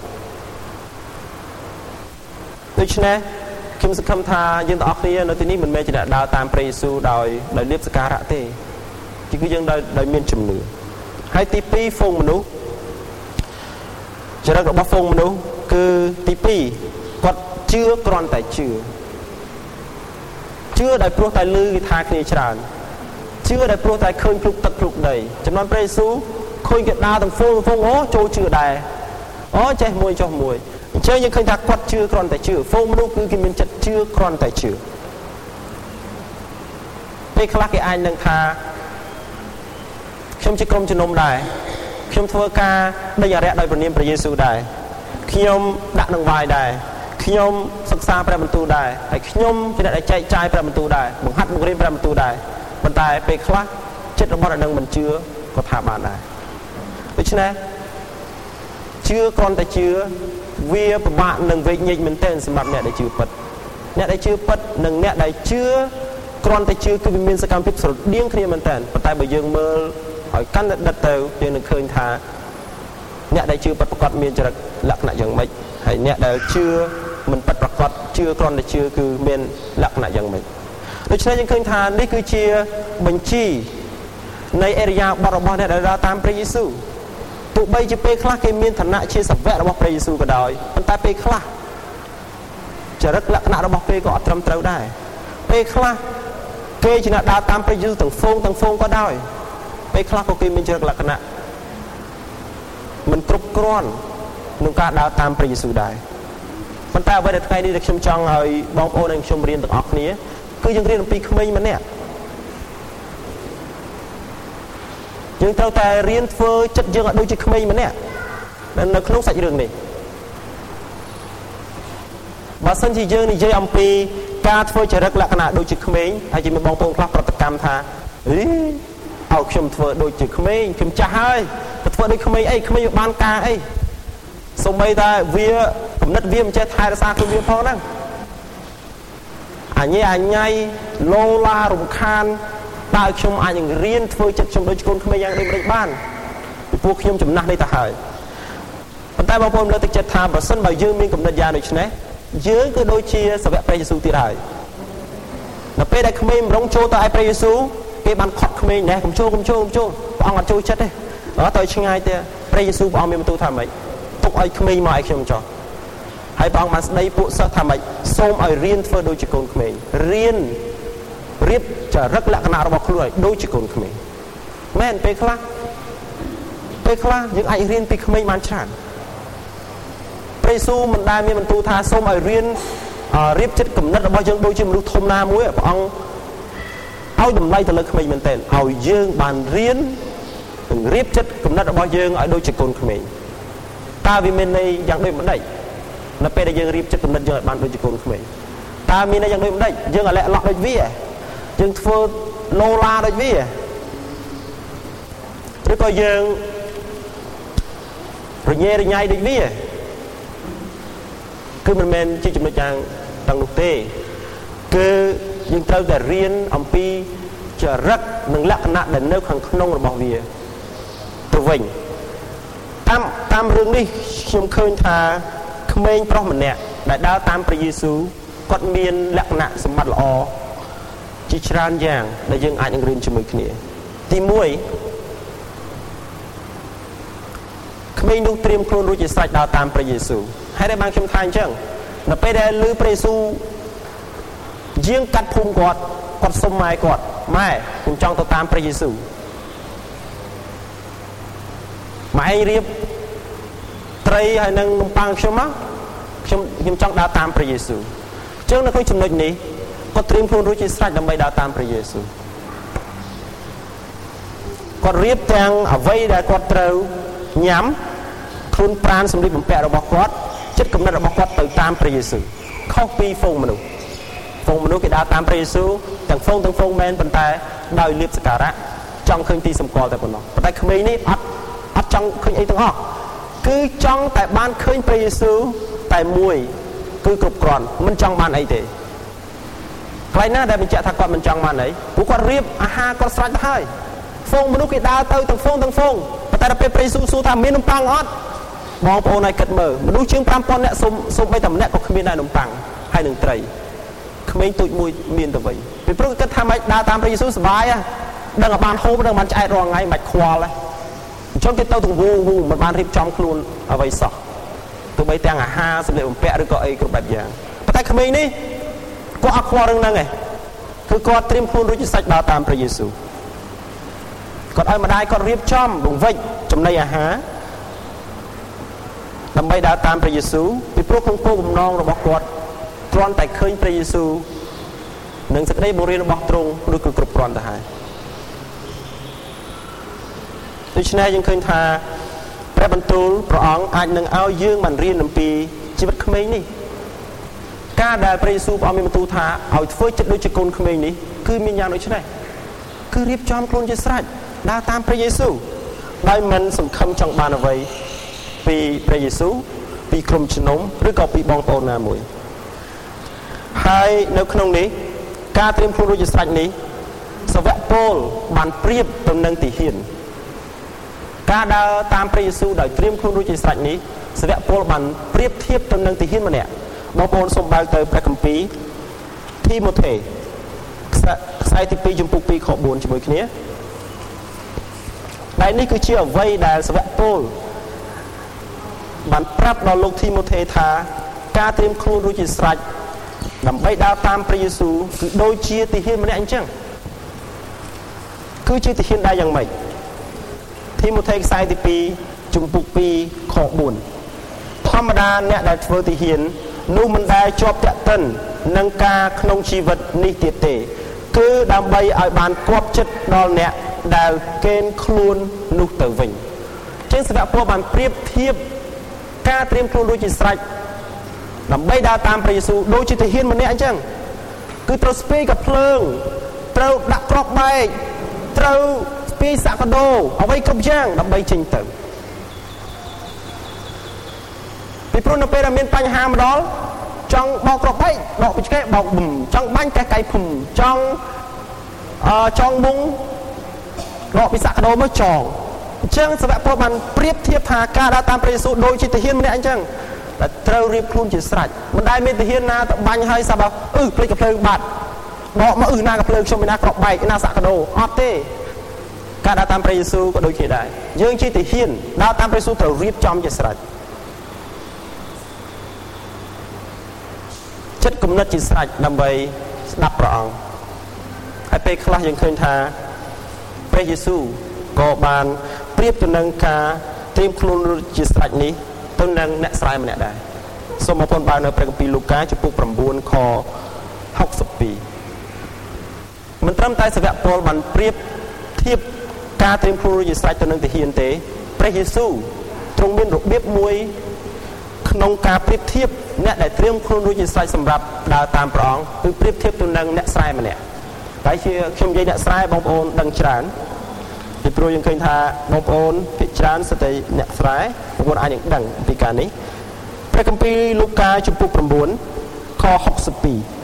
ដូច្នេះខ្ញុំសង្ឃឹមថាយើងទាំងអស់គ្នានៅទីនេះមិនមែនជាអ្នកដើរតាមព្រះយេស៊ូវដោយលៀបសក្ការៈទេគឺយើងដោយមានជំនឿហើយទី2ហ្វូងមនុស្សចរិតរបស់ហ្វូងមនុស្សគឺទី2គាត់ជឿគ្រាន់តែជឿដោយព្រោះតែឮគេថាគ្នាច្រើនជឿដោយព្រោះតែឃើញភ្លុកទឹកភ្លុកដីចំណន់ព្រះយេស៊ូវឃើញគេដើរទាំងហ្វូងចូលជឿដែរចេះមួយចុះមួយអញ្ចឹងយើងឃើញថាគាត់ជឿគ្រាន់តែជឿហ្វូងមនុស្សគឺគេមានចិត្តជឿគ្រាន់តែជឿពេលខ្លះគេអាចនឹងថាខ្ញុំជាក្រុមជំនុំដែរខ្ញុំធ្វើការដេញអរិយដោយព្រះនាមព្រះយេស៊ូវដែរខ្ញុំដាក់នឹងវាយដែរខ្ញុំសិក្សាព្រះបន្ទូលដែរហើយខ្ញុំជាអ្នកដែលចែកចាយព្រះបន្ទូលដែរបង្ហាត់បង្រៀនព្រះបន្ទូលដែរប៉ុន្តែពេលខ្លះចិត្តរបស់អ្នកនឹងមិនជឿក៏ថាបានដែរដូច្នេះជឿគ្រាន់តែជឿវាពិបាកនឹងវេកញែកមែនទែនសម្រាប់អ្នកដែលជឿពិតអ្នកដែលជឿពិតនិងអ្នកដែលជឿគ្រាន់តែជឿគឺវាមានសកម្មភាពស្រដៀងគ្នាមែនទែនប៉ុន្តែបើយើងមើលឲ្យកាន់តែដិតទៅយើងនឹងឃើញថាអ្នកដែលជឿពិតប្រាកដមានចរិតលក្ខណៈយ៉ាងម៉េចហើយអ្នកដែលជឿមិនពិតប្រាកដជឿគ្រាន់តែជឿគឺមានលក្ខណៈយ៉ាងម៉េចដូច្នេះយើងឃើញថានេះគឺជាបញ្ជីនៃអរិយាប័ត្ររបស់អ្នកដែលដើរតាមព្រះយេស៊ូវទោះបីជាពេលខ្លះគេមានឋានៈជាសាវករបស់ព្រះយេស៊ូវក៏ដោយប៉ុន្តែពេលខ្លះចរិតលក្ខណៈរបស់គេក៏អត់ត្រឹមត្រូវដែរពេលខ្លះគេជាអ្នកដើរតាមព្រះយេស៊ូវទាំងហ្វូងក៏ដោយពេលខ្លះក៏គេមានចរិតលក្ខណៈមិនគ្រប់គ្រាន់ក្នុងការដើរតាមព្រះយេស៊ូវដែរប៉ុន្តែអ្វីដែលថ្ងៃនេះដែលខ្ញុំចង់ឲ្យបងប្អូននិងខ្ញុំរៀនទាំងអស់គ្នាគឺយើងរៀនអំពីក្មេងម្នាក់យើងត្រូវតែរៀនធ្វើចិត្តយើងឲ្យដូចជាក្មេងម្នាក់នៅក្នុងសាច់រឿងនេះបើសិនជាយើងនិយាយអំពីការធ្វើចរិតលក្ខណៈដូចជាក្មេងហើយជាមានបងប្អូនខ្លះប្រតិកម្មថាឲ្យខ្ញុំធ្វើដូចជាក្មេងខ្ញុំចាស់ហើយទៅធ្វើដូចក្មេងអីក្មេងបានការអីសូម្បីតែវាគំនិតវាមិនចេះថែរក្សាខ្លួនវាផងហ្នឹងអញ៉ៃឡូឡារំខានតើខ្ញុំអាចនឹងរៀនធ្វើចិត្តខ្ញុំដូចកូនក្មេងយ៉ាងដូចម្តេចបានពីព្រោះខ្ញុំចំណាស់នេះទៅហើយប៉ុន្តែបងប្អូនលើកទឹកចិត្តថាបើសិនបើយើងមានគំនិតយ៉ាងដូចនេះយើងគឺដូចជាសាវកព្រះយេស៊ូវទៀតហើយនៅពេលដែលក្មេងរងចូលទៅឯព្រះយេស៊ូវគេបានខត់ក្មេងណែកុំចូលព្រះអង្គអត់ចូលចិត្តទេទៅឆ្ងាយទេព្រះយេស៊ូវព្រះអង្គមានបន្ទូលថាម៉េចទុកឲ្យក្មេងមកឲ្យខ្ញុំចុះហើយព្រះអង្គបានស្ដីពួកសិស្សថាម៉េចសូមឲ្យរៀនធ្វើដូចជាកូនក្មេងរៀនរៀបចរិតលក្ខណៈរបស់ខ្លួនឲ្យដូចជាកូនក្មេងមែនពេលខ្លះយើងអាចរៀនពីក្មេងបានច្រើនព្រះយេស៊ូវមិនដែលមានបន្ទូលថាសូមឲ្យរៀនរៀបចិត្តគំនិតរបស់យើងដូចជាមនុស្សធំណាមួយព្រះអង្គឲ្យតម្លៃទៅលើក្មេងមែនទែនឲ្យយើងបានរៀននិងរៀបចិត្តគំនិតរបស់យើងឲ្យដូចជាកូនក្មេងតើវាមានន័យយ៉ាងដូចម្ដេចនៅពេលដែលយើងរៀបចិត្តគំនិតយើងឲ្យបានដូចជាកូនក្មេងតើមានន័យយ៉ាងដូចម្ដេចយើងឲ្យលាក់ឡក់ដូចវាយើងធ្វើឡូឡាដូចវាឬក៏យើងរញ៉េរញ៉ៃដូចវាគឺមិនមែនជាចំណុចយ៉ាងទាំងនោះទេគឺយើងត្រូវតែរៀនអំពីចរិតនិងលក្ខណៈដែលនៅខាងក្នុងរបស់វាទៅវិញតាមរឿងនេះខ្ញុំឃើញថាក្មេងប្រុសម្នាក់ដែលដើរតាមព្រះយេស៊ូវគាត់មានលក្ខណៈសម្បត្តិល្អជាច្រើនយ៉ាងដែលយើងអាចនឹងរៀនជាមួយគ្នាទី1ក្មេងនោះត្រៀមខ្លួនរួចជាស្រេចដើរតាមព្រះយេស៊ូវហើយដែលបានខ្ញុំថាអញ្ចឹងនៅពេលដែលឮព្រះយេស៊ូវយាងកាត់ភូមិគាត់សុំម៉ែគាត់ម៉ែខ្ញុំចង់ទៅតាមព្រះយេស៊ូវម៉ែរៀបត្រីហើយនឹងនំប៉័ងខ្ញុំមកខ្ញុំចង់ដើរតាមព្រះយេស៊ូវអញ្ចឹងនៅក្នុងចំណុចនេះគាត់ត្រៀមខ្លួនរួចជាស្រេចដើម្បីដើរតាមព្រះយេស៊ូវគាត់រៀបទាំងអ្វីដែលគាត់ត្រូវញ៉ាំខ្លួនប្រាណសម្លៀកបំពាក់របស់គាត់ចិត្តគំនិតរបស់គាត់ទៅតាមព្រះយេស៊ូវខុសពីហ្វូងមនុស្សគេដើរតាមព្រះយេស៊ូវទាំងហ្វូងមែនប៉ុន្តែដោយលៀបសក្ការៈចង់ឃើញទីសម្គាល់តែប៉ុណ្ណោះប៉ុន្តែក្មេងនេះអត់ចង់ឃើញអីទាំងអស់គឺចង់តែបានឃើញព្រះយេស៊ូវតែមួយគឺគ្រប់គ្រាន់មិនចង់បានអីទេកន្លែងណាដែលបញ្ជាក់ថាគាត់មិនចង់បានអីព្រោះគាត់រៀបអាហារគាត់ស្រេចទៅហើយហ្វូងមនុស្សគេដើរទៅទាំងហ្វូងប៉ុន្តែដល់ពេលព្រះយេស៊ូវសួរថាមាននំប៉័ងអត់បងប្អូនឲ្យគិតមើលមនុស្សជាង 5,000 នាក់សូមបីតែម្នាក់ក៏គ្មានដែរនំប៉័ងហើយនឹងត្រីក្មេងទូចមួយមានទៅវិញពីព្រោះគិតថាមិនដើរតាមព្រះយេស៊ូវសុបាយដឹងតែបានហូបដឹងបានឆ្អែតរាល់ថ្ងៃមិនខ្វល់អញ្ចឹងគេទៅទាំងវូមិនបានរៀបចំខ្លួនអ្វីសោះទោះបីទាំងអាហារសម្លៀកបំពាក់ឬក៏អីគ្រប់បែបយ៉ាងប៉ុន្តែក្មេងនេះគាត់អត់ខ្វល់រឿងហ្នឹងឯងគឺគាត់ត្រៀមខ្លួនរួចជាស្រេចដើរតាមព្រះយេស៊ូវគាត់ឲ្យម្ដាយគាត់រៀបចំបង្វិចចំណីអាហារដើម្បីដើរតាមព្រះយេស៊ូវពីព្រោះក្នុងគោលបំណងរបស់គាត់គ្រាន់តែឃើញព្រះយេស៊ូវនិងសេចក្តីបង្រៀនរបស់ទ្រង់នោះគឺគ្រប់គ្រាន់ទៅហើយដូច្នេះយើងឃើញថាព្រះបន្ទូលព្រះអង្គអាចនឹងឲ្យយើងបានរៀនអំពីជីវិតក្មេងនេះការដែលព្រះយេស៊ូវព្រះអង្គមានបន្ទូលថាឲ្យធ្វើចិត្តដូចជាកូនក្មេងនេះគឺមានយ៉ាងដូចនេះគឺរៀបចំខ្លួនជាស្រេចដើរតាមព្រះយេស៊ូវដោយមិនសង្ឃឹមចង់បានអ្វីពីព្រះយេស៊ូវពីក្រុមជំនុំឬក៏ពីបងប្អូនណាមួយហើយនៅក្នុងនេះការត្រៀមខ្លួនរួចជាស្រេចនេះសាវកពូលបានប្រៀបទៅនឹងទាហានការដើរតាមព្រះយេស៊ូវដោយត្រៀមខ្លួនរួចជាស្រេចនេះសាវកពូលបានប្រៀបធៀបទៅនឹងទាហានម្នាក់បងប្អូនសូមបើកទៅព្រះគម្ពីរទីម៉ូថេខ្សែទី2ចំពុក2ខ4ជាមួយគ្នាដែលនេះគឺជាអ្វីដែលសាវកពូលបានប្រាប់ដល់លោកទីម៉ូថេថាការត្រៀមខ្លួនរួចជាស្រេចដើម្បីដើរតាមព្រះយេស៊ូវគឺដូចជាទាហានម្នាក់អញ្ចឹងគឺជាទាហានដែរយ៉ាងម៉េចទីម៉ូថេខ្សែទី2ជំពូក2ខ4ធម្មតាអ្នកដែលធ្វើទាហាននោះមិនដែលជាប់តាក់ទិននឹងការក្នុងជីវិតនេះទៀតទេគឺដើម្បីឲ្យបានគប់ចិត្តដល់អ្នកដែលកេណ្ឌខ្លួននោះទៅវិញជាងសាវកពលបានប្រៀបធៀបការត្រៀមខ្លួនរួចជាស្រេចដើម្បីដើរតាមព្រះយេស៊ូវដូចជាទាហានម្នាក់អញ្ចឹងគឺត្រូវស្ពាយកាភ្លើងត្រូវដាក់គ្រាប់បែកត្រូវស្ពាយសាកដោអ្វីគ្រប់យ៉ាងដើម្បីចេញទៅពីព្រោះនៅពេលដែលមានបញ្ហាម្ដងចង់បោកគ្រាប់បែកបោកពីឆ្កែបោកបឹមចង់បាញ់កែកៃភុំចង់មុងដកពីសាកដោមកចងអញ្ចឹងសាវកពលបានប្រៀបធៀបថាការដើរតាមព្រះយេស៊ូវដូចជាទាហានម្នាក់អញ្ចឹងតែត្រូវរៀបខ្លួនជាស្រេចមិនដែលមានទាហានណាទៅបាញ់ឲ្យសាប់ភ្លេចកាភ្លើងបាត់ដកមកណាកាភ្លើងខ្ញុំឯណាគ្រាប់បែកណាសាកដោអត់ទេការដើរតាមព្រះយេស៊ូវក៏ដូចគ្នាដែរយើងជាទាហានដើរតាមព្រះយេស៊ូវត្រូវរៀបចំជាស្រេចចិត្តគំនិតជាស្រេចដើម្បីស្ដាប់ព្រះអង្គហើយពេលខ្លះយើងឃើញថាព្រះយេស៊ូវក៏បានប្រៀបទៅនឹងការត្រៀមខ្លួនជាស្រេចនេះទៅនឹងអ្នកស្រែម្នាក់ដែរសូមបងប្អូនបើនៅព្រះគម្ពីរលូកាចំពុក9ខ62មិនត្រឹមតែសាវកពលបានប្រៀបធៀបការត្រៀមខ្លួនរួចជាស្រេចទៅនឹងទាហានទេព្រះយេស៊ូវទ្រង់មានរបៀបមួយក្នុងការប្រៀបធៀបអ្នកដែលត្រៀមខ្លួនរួចជាស្រេចសម្រាប់ដើរតាមព្រះអង្គគឺប្រៀបធៀបទៅនឹងអ្នកស្រែម្នាក់តែជាខ្ញុំនិយាយអ្នកស្រែបងប្អូនដឹងច្រើនពីព្រោះយើងឃើញថាបងប្អូនភាគច្រើនសិតតែអ្នកស្រែបងប្អូនអាចនឹងដឹងពីការនេះព្រះគម្ពីរលូកាចំពុក9ខ62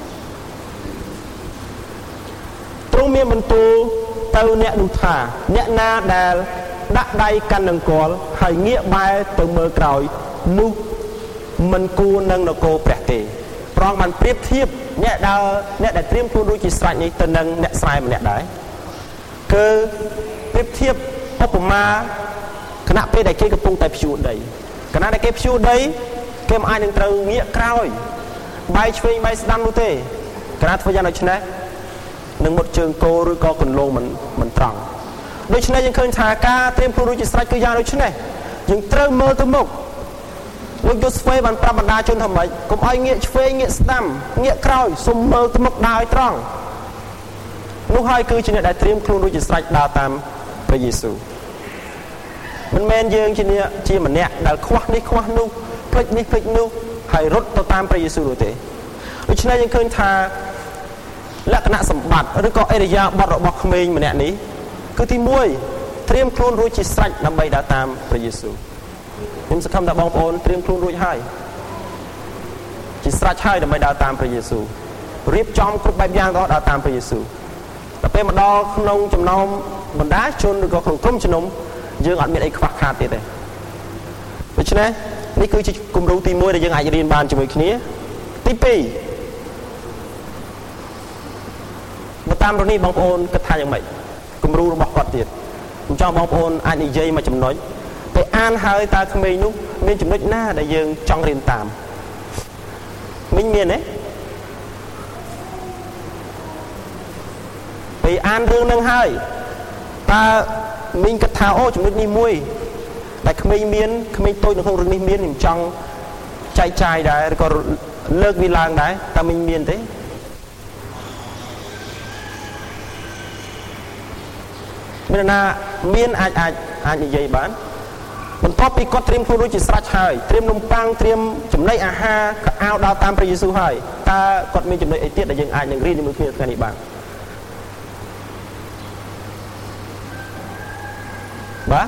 ទ្រង់មានបន្ទូលទៅអ្នកនោះថាអ្នកណាដែលដាក់ដៃកាន់នឹងគល់ហើយងាកបែរទៅមើលក្រោយនោះមិនគួរនឹងនគរព្រះទេព្រះអង្គបានប្រៀបធៀបអ្នកដែលត្រៀមខ្លួនរួចជាស្រេចនេះទៅនឹងអ្នកស្រែម្នាក់ដែរគឺប្រៀបធៀបឧបមាគណៈពេលដែលគេកំពុងតែភ្ជួរដីគណៈដែលគេភ្ជួរដីគេមិនអាចនឹងត្រូវងាកក្រោយបែរឆ្វេងបែរស្ដាំនោះទេគណៈធ្វើយ៉ាងដូច្នេះនឹងមុតជើងគោឬក៏កន្លងមិនត្រង់ដូច្នេះយើងឃើញថាការត្រៀមខ្លួនរួចជាស្រេចគឺយ៉ាងដូចនេះយើងត្រូវមើលទៅមុខលោកយូស្វេបានប្រាប់បណ្ដាជនថាម៉េចកុំឲ្យងាកឆ្វេងងាកស្ដាំងាកក្រោយសុំមើលទៅមុខដើរឲ្យត្រង់នោះហើយគឺជាអ្នកដែលត្រៀមខ្លួនរួចជាស្រេចដើរតាមព្រះយេស៊ូវមិនមែនយើងជាម្នាក់ដែលខ្វះនេះខ្វះនោះភ្លេចនេះភ្លេចនោះហើយរត់ទៅតាមព្រះយេស៊ូវនោះទេដូច្នេះយើងឃើញថាលក្ខណៈសម្បត្តិឬក៏អរិយាប័ត្ររបស់ក្មេងម្នាក់នេះគឺទី1ត្រៀមខ្លួនរួចជាស្រេចដើម្បីដើរតាមព្រះយេស៊ូវខ្ញុំសង្ឃឹមថាបងប្អូនត្រៀមខ្លួនរួចហើយជាស្រេចហើយដើម្បីដើរតាមព្រះយេស៊ូវរៀបចំគ្រប់បែបយ៉ាងដល់ដើរតាមព្រះយេស៊ូវតែពេលមកដល់ក្នុងចំណោមបណ្ដាជនឬក៏ក្នុងក្រុមជំនុំយើងអត់មានអីខ្វះខាតទៀតទេដូច្នេះនេះគឺជាគំរូទី1ដែលយើងអាចរៀនបានជាមួយគ្នាទី2បើតាមរនេះបងប្អូនគិតថាយ៉ាងម៉េចគំរូរបស់គាត់ទៀតខ្ញុំចង់បងប្អូនអាចនិយាយមួយចំណុចពេលអានហើយតើក្មេងនោះមានចំណុចណាដែលយើងចង់រៀនតាមមិញមានទេពេលអានរឿងនឹងហើយតើមិញគិតថាអូចំណុចនេះមួយដែលក្មេងមានក្មេងតូចនៅក្នុងរឿងនេះមានខ្ញុំចង់ចែកចាយដែរឬក៏លើកវាឡើងដែរតើមិញមានទេមានណាមានអាចនិយាយបានបន្ទាប់ពីគាត់ត្រៀមខ្លួនរួចជាស្រេចហើយត្រៀមនំប៉័ងត្រៀមចំណីអាហារកៅអៅដល់តាមព្រះយេស៊ូវហើយតើគាត់មានចំណុចអីទៀតដែលយើងអាចនឹងរៀនជាមួយគ្នាថ្ងៃនេះបានបាទ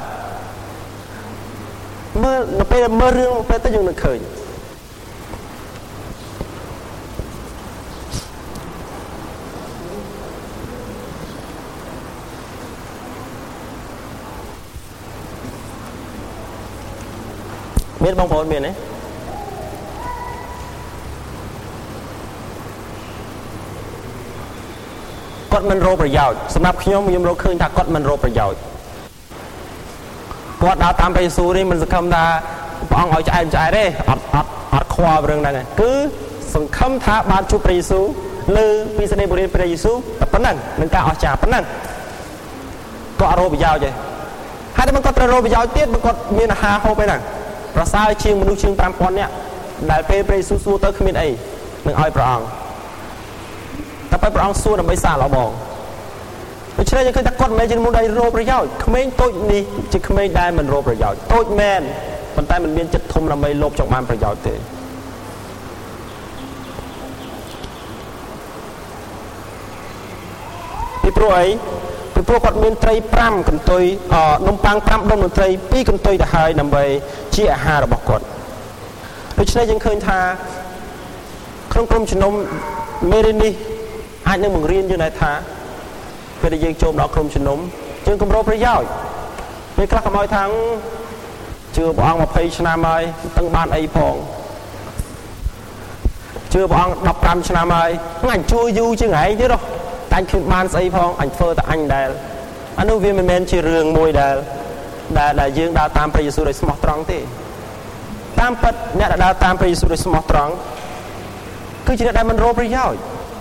មើលនៅពេលមើលរឿងពេលទៅយើងនឹងឃើញមានបងប្អូនមានទេគាត់មិនរកប្រយោជន៍សម្រាប់ខ្ញុំរកឃើញថាគាត់មិនរកប្រយោជន៍គាត់ដើរតាមព្រះយេស៊ូវនេះមិនសង្ឃឹមថាព្រះអង្គឲ្យឆ្អែតទេអត់ខ្វល់រឿងហ្នឹងគឺសង្ឃឹមថាបានជួបព្រះយេស៊ូវលើពីសេចក្តីបង្រៀនព្រះយេស៊ូវតែប៉ុណ្ណឹងនឹងការអស្ចារ្យប៉ុណ្ណឹងก็อารมณ์ประโยชน์ให้แต่มันก็ประโยชน์ประโยชน์เตี้ยมันก็มีอาหารเข้าไปนั่งประสาทเชียงมนุษย์เชียงตามปอนเนี่ยได้ไปสู้ๆเตอร์ขมิ้นไอ้หนึ่งอ้อยประอังแต่ไปประอังสู้แต่ไม่สาเราบอกเพราะฉะนั้นยังเคยตะกอนในจินมุนได้โรประโยชน์ขมิ้นโต๊ะนี่จะขมิ้นได้มันโรประโยชน์โต๊ะแมนมันแต่มันมีจิตทุ่มเราไม่ลบจากมันประโยชน์เตะពីព្រោះអីពីព្រោះគាត់មានត្រី5កន្ទុយនំប៉័ង5ដុំនឹងត្រី2កន្ទុយទៅហើយដើម្បីជាអាហាររបស់គាត់ដូច្នេះយើងឃើញថាក្នុងក្រុមជំនុំមេរៀននេះអាចនឹងបង្រៀនយើងដែរថាពេលដែលយើងចូលដល់ក្រុមជំនុំយើងកម្រប្រយោជន៍ពេលខ្លះកម្ឲ្យថាជឿព្រះអង្គ20ឆ្នាំហើយមិនដឹងបានអីផងជឿព្រះអង្គ15ឆ្នាំហើយអញជួយយូរជាងឯងទៀតហ៎អញឃើញបានស្អីផងអញធ្វើតែអញដែលអានោះវាមិនមែនជារឿងមួយដែលយើងដើរតាមព្រះយេស៊ូវដោយស្មោះត្រង់ទេតាមពិតអ្នកដែលដើរតាមព្រះយេស៊ូវដោយស្មោះត្រង់គឺជាអ្នកដែលមិនរកប្រយោជន៍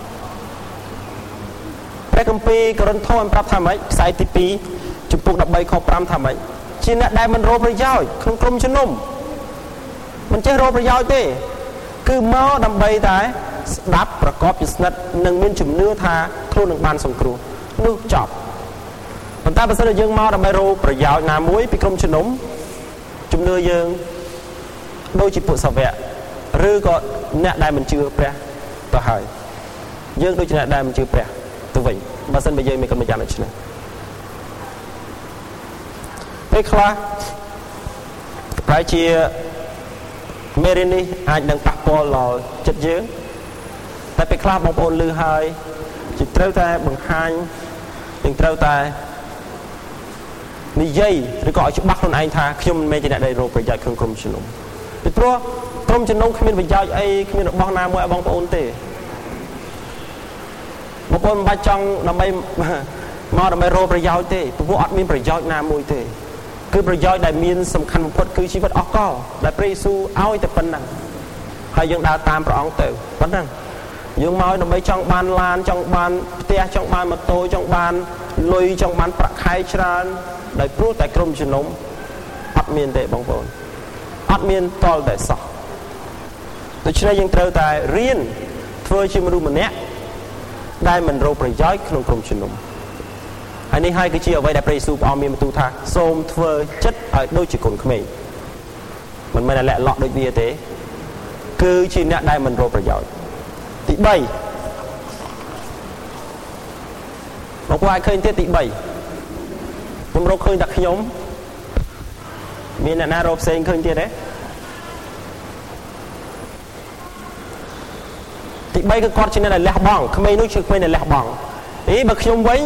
ព្រះគម្ពីរកូរិនថូសប្រាប់ថាម៉េចខ្សែទី2ជំពូក13ខ5ថាម៉េចជាអ្នកដែលមិនរកប្រយោជន៍ក្នុងក្រុមជំនុំមិនចេះរកប្រយោជន៍ទេគឺមកដើម្បីតែស្ដាប់ប្រកបជាស្និទ្ធនិងមានជំនឿថាខ្លួននឹងបានសង្គ្រោះនោះចប់ប៉ុន្តែបើសិនជាយើងមកដើម្បីរកប្រយោជន៍ណាមួយពីក្រុមជំនុំជំនឿយើងដូចជាពួកសាវកឬក៏អ្នកដែលមិនជឿព្រះទៅហើយយើងដូចជាអ្នកដែលមិនជឿព្រះទៅវិញបើសិនបើយើងមានកម្មយ៉ាងដូចនេះពេលខ្លះប្រហែលជាមេរៀននេះអាចនឹងប៉ះពាល់ដល់ចិត្តយើងតែពេលខ្លះបងប្អូនឮហើយជាត្រូវតែបង្ហាញនឹងត្រូវតែនិយាយឬក៏ឲ្យច្បាស់ខ្លួនឯងថាខ្ញុំមិនមែនជាអ្នកដែលរកប្រយោជន៍ក្នុងក្រុមជំនុំពីព្រោះក្រុមជំនុំគ្មានប្រយោជន៍អីគ្មានរបស់ណាមួយឲ្យបងប្អូនទេបងប្អូនមិនបាច់ចង់ដើម្បីមកដើម្បីរកប្រយោជន៍ទេព្រោះអត់មានប្រយោជន៍ណាមួយទេគឺប្រយោជន៍ដែលមានសំខាន់បំផុតគឺជីវិតអស់កលដែលព្រះយេស៊ូវឲ្យតែប៉ុណ្ណឹងហើយយើងដើរតាមព្រះអង្គទៅប៉ុណ្ណឹងយើងមកដើម្បីចង់បានឡានចង់បានផ្ទះចង់បានម៉ូតូចង់បានលុយចង់បានប្រាក់ខែច្រើនដោយព្រោះតែក្រុមជំនុំអត់មានទេបងប្អូនអត់មានតលតែសោះដូច្នេះយើងត្រូវតែរៀនធ្វើជាមនុស្សម្នាក់ដែលមិនរកប្រយោជន៍ក្នុងក្រុមជំនុំហើយនេះហើយគឺជាអ្វីដែលព្រះយេស៊ូវព្រះអង្គមានបន្ទូលថាសូមធ្វើចិត្តឲ្យដូចជាកូនក្មេងមិនមែនតែលាក់ឡក់ដូចវាទេគឺជាអ្នកដែលមិនរកប្រយោជន៍ទី3បងប្អូនអាចឃើញទៀតទី3ខ្ញុំរកឃើញតែខ្ញុំមានអ្នកណារកផ្សេងឃើញទៀតទេទី3គឺគាត់ជាអ្នកដែលលះបង់ក្មេងនោះជាក្មេងដែលលះបង់បើខ្ញុំវិញ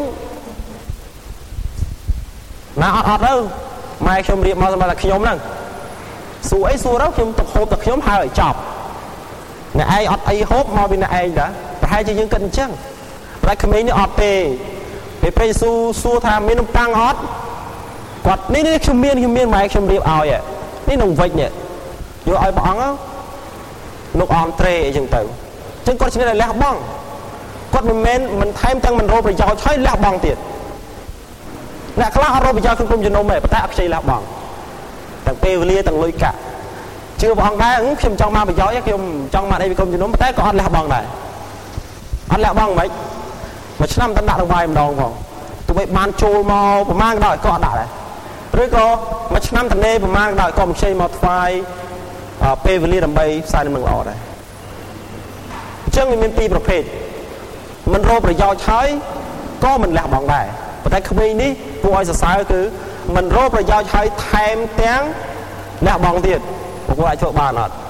ណាអត់ទៅម៉ែខ្ញុំរៀបមកសម្រាប់តែខ្ញុំហ្នឹងសួរអីសួរទៅខ្ញុំទៅហូបតែខ្ញុំហើយចប់អ្នកឯងអត់អីហូបមកពីអ្នកឯងដែរប្រហែលជាយើងគិតអញ្ចឹងតែក្មេងនេះអត់ទេពេលព្រះយេស៊ូវសួរថាមាននំប៉័ងអត់គាត់នេះខ្ញុំមានម៉ែខ្ញុំរៀបឲ្យនេះនឹងវិចនេះយកឲ្យព្រះអង្គលោកអនត្រេអីចឹងទៅអញ្ចឹងគាត់ជាអ្នកដែលលះបង់គាត់មិនថែមទាំងមិនរកប្រយោជន៍ហើយលះបង់ទៀតអ្នកខ្លះអត់រកប្រយោជន៍ក្នុងក្រុមជំនុំទេប៉ុន្តែអត់ខ្ចីលះបង់ទាំងពេលវេលាទាំងលុយកាក់ជឿព្រះអង្គដែរខ្ញុំចង់បានប្រយោជន៍ខ្ញុំចង់បានអីពីក្រុមជំនុំតែក៏អត់លះបង់ដែរអត់លះបង់មិនមួយឆ្នាំតែដាក់រង្វាយម្ដងផងទោះបីបានចូលមកប្រមាណក៏ដោយក៏អត់ដាក់ដែរឬក៏មួយឆ្នាំតនេប្រមាណក៏ដោយក៏មិនខ្ចីមកថ្វាយពេលវេលាដើម្បីផ្សាយនឹងល្អដែរអញ្ចឹងវាមានពីរប្រភេទមិនរកប្រយោជន៍ហើយក៏មិនលះបង់ដែរប៉ុន្តែក្មេងនេះគួរឲ្យសរសើរគឺមិនរកប្រយោជន៍ហើយថែមទាំងលះបង់ទៀតពួកគាត់អាចធ្វើបានអត់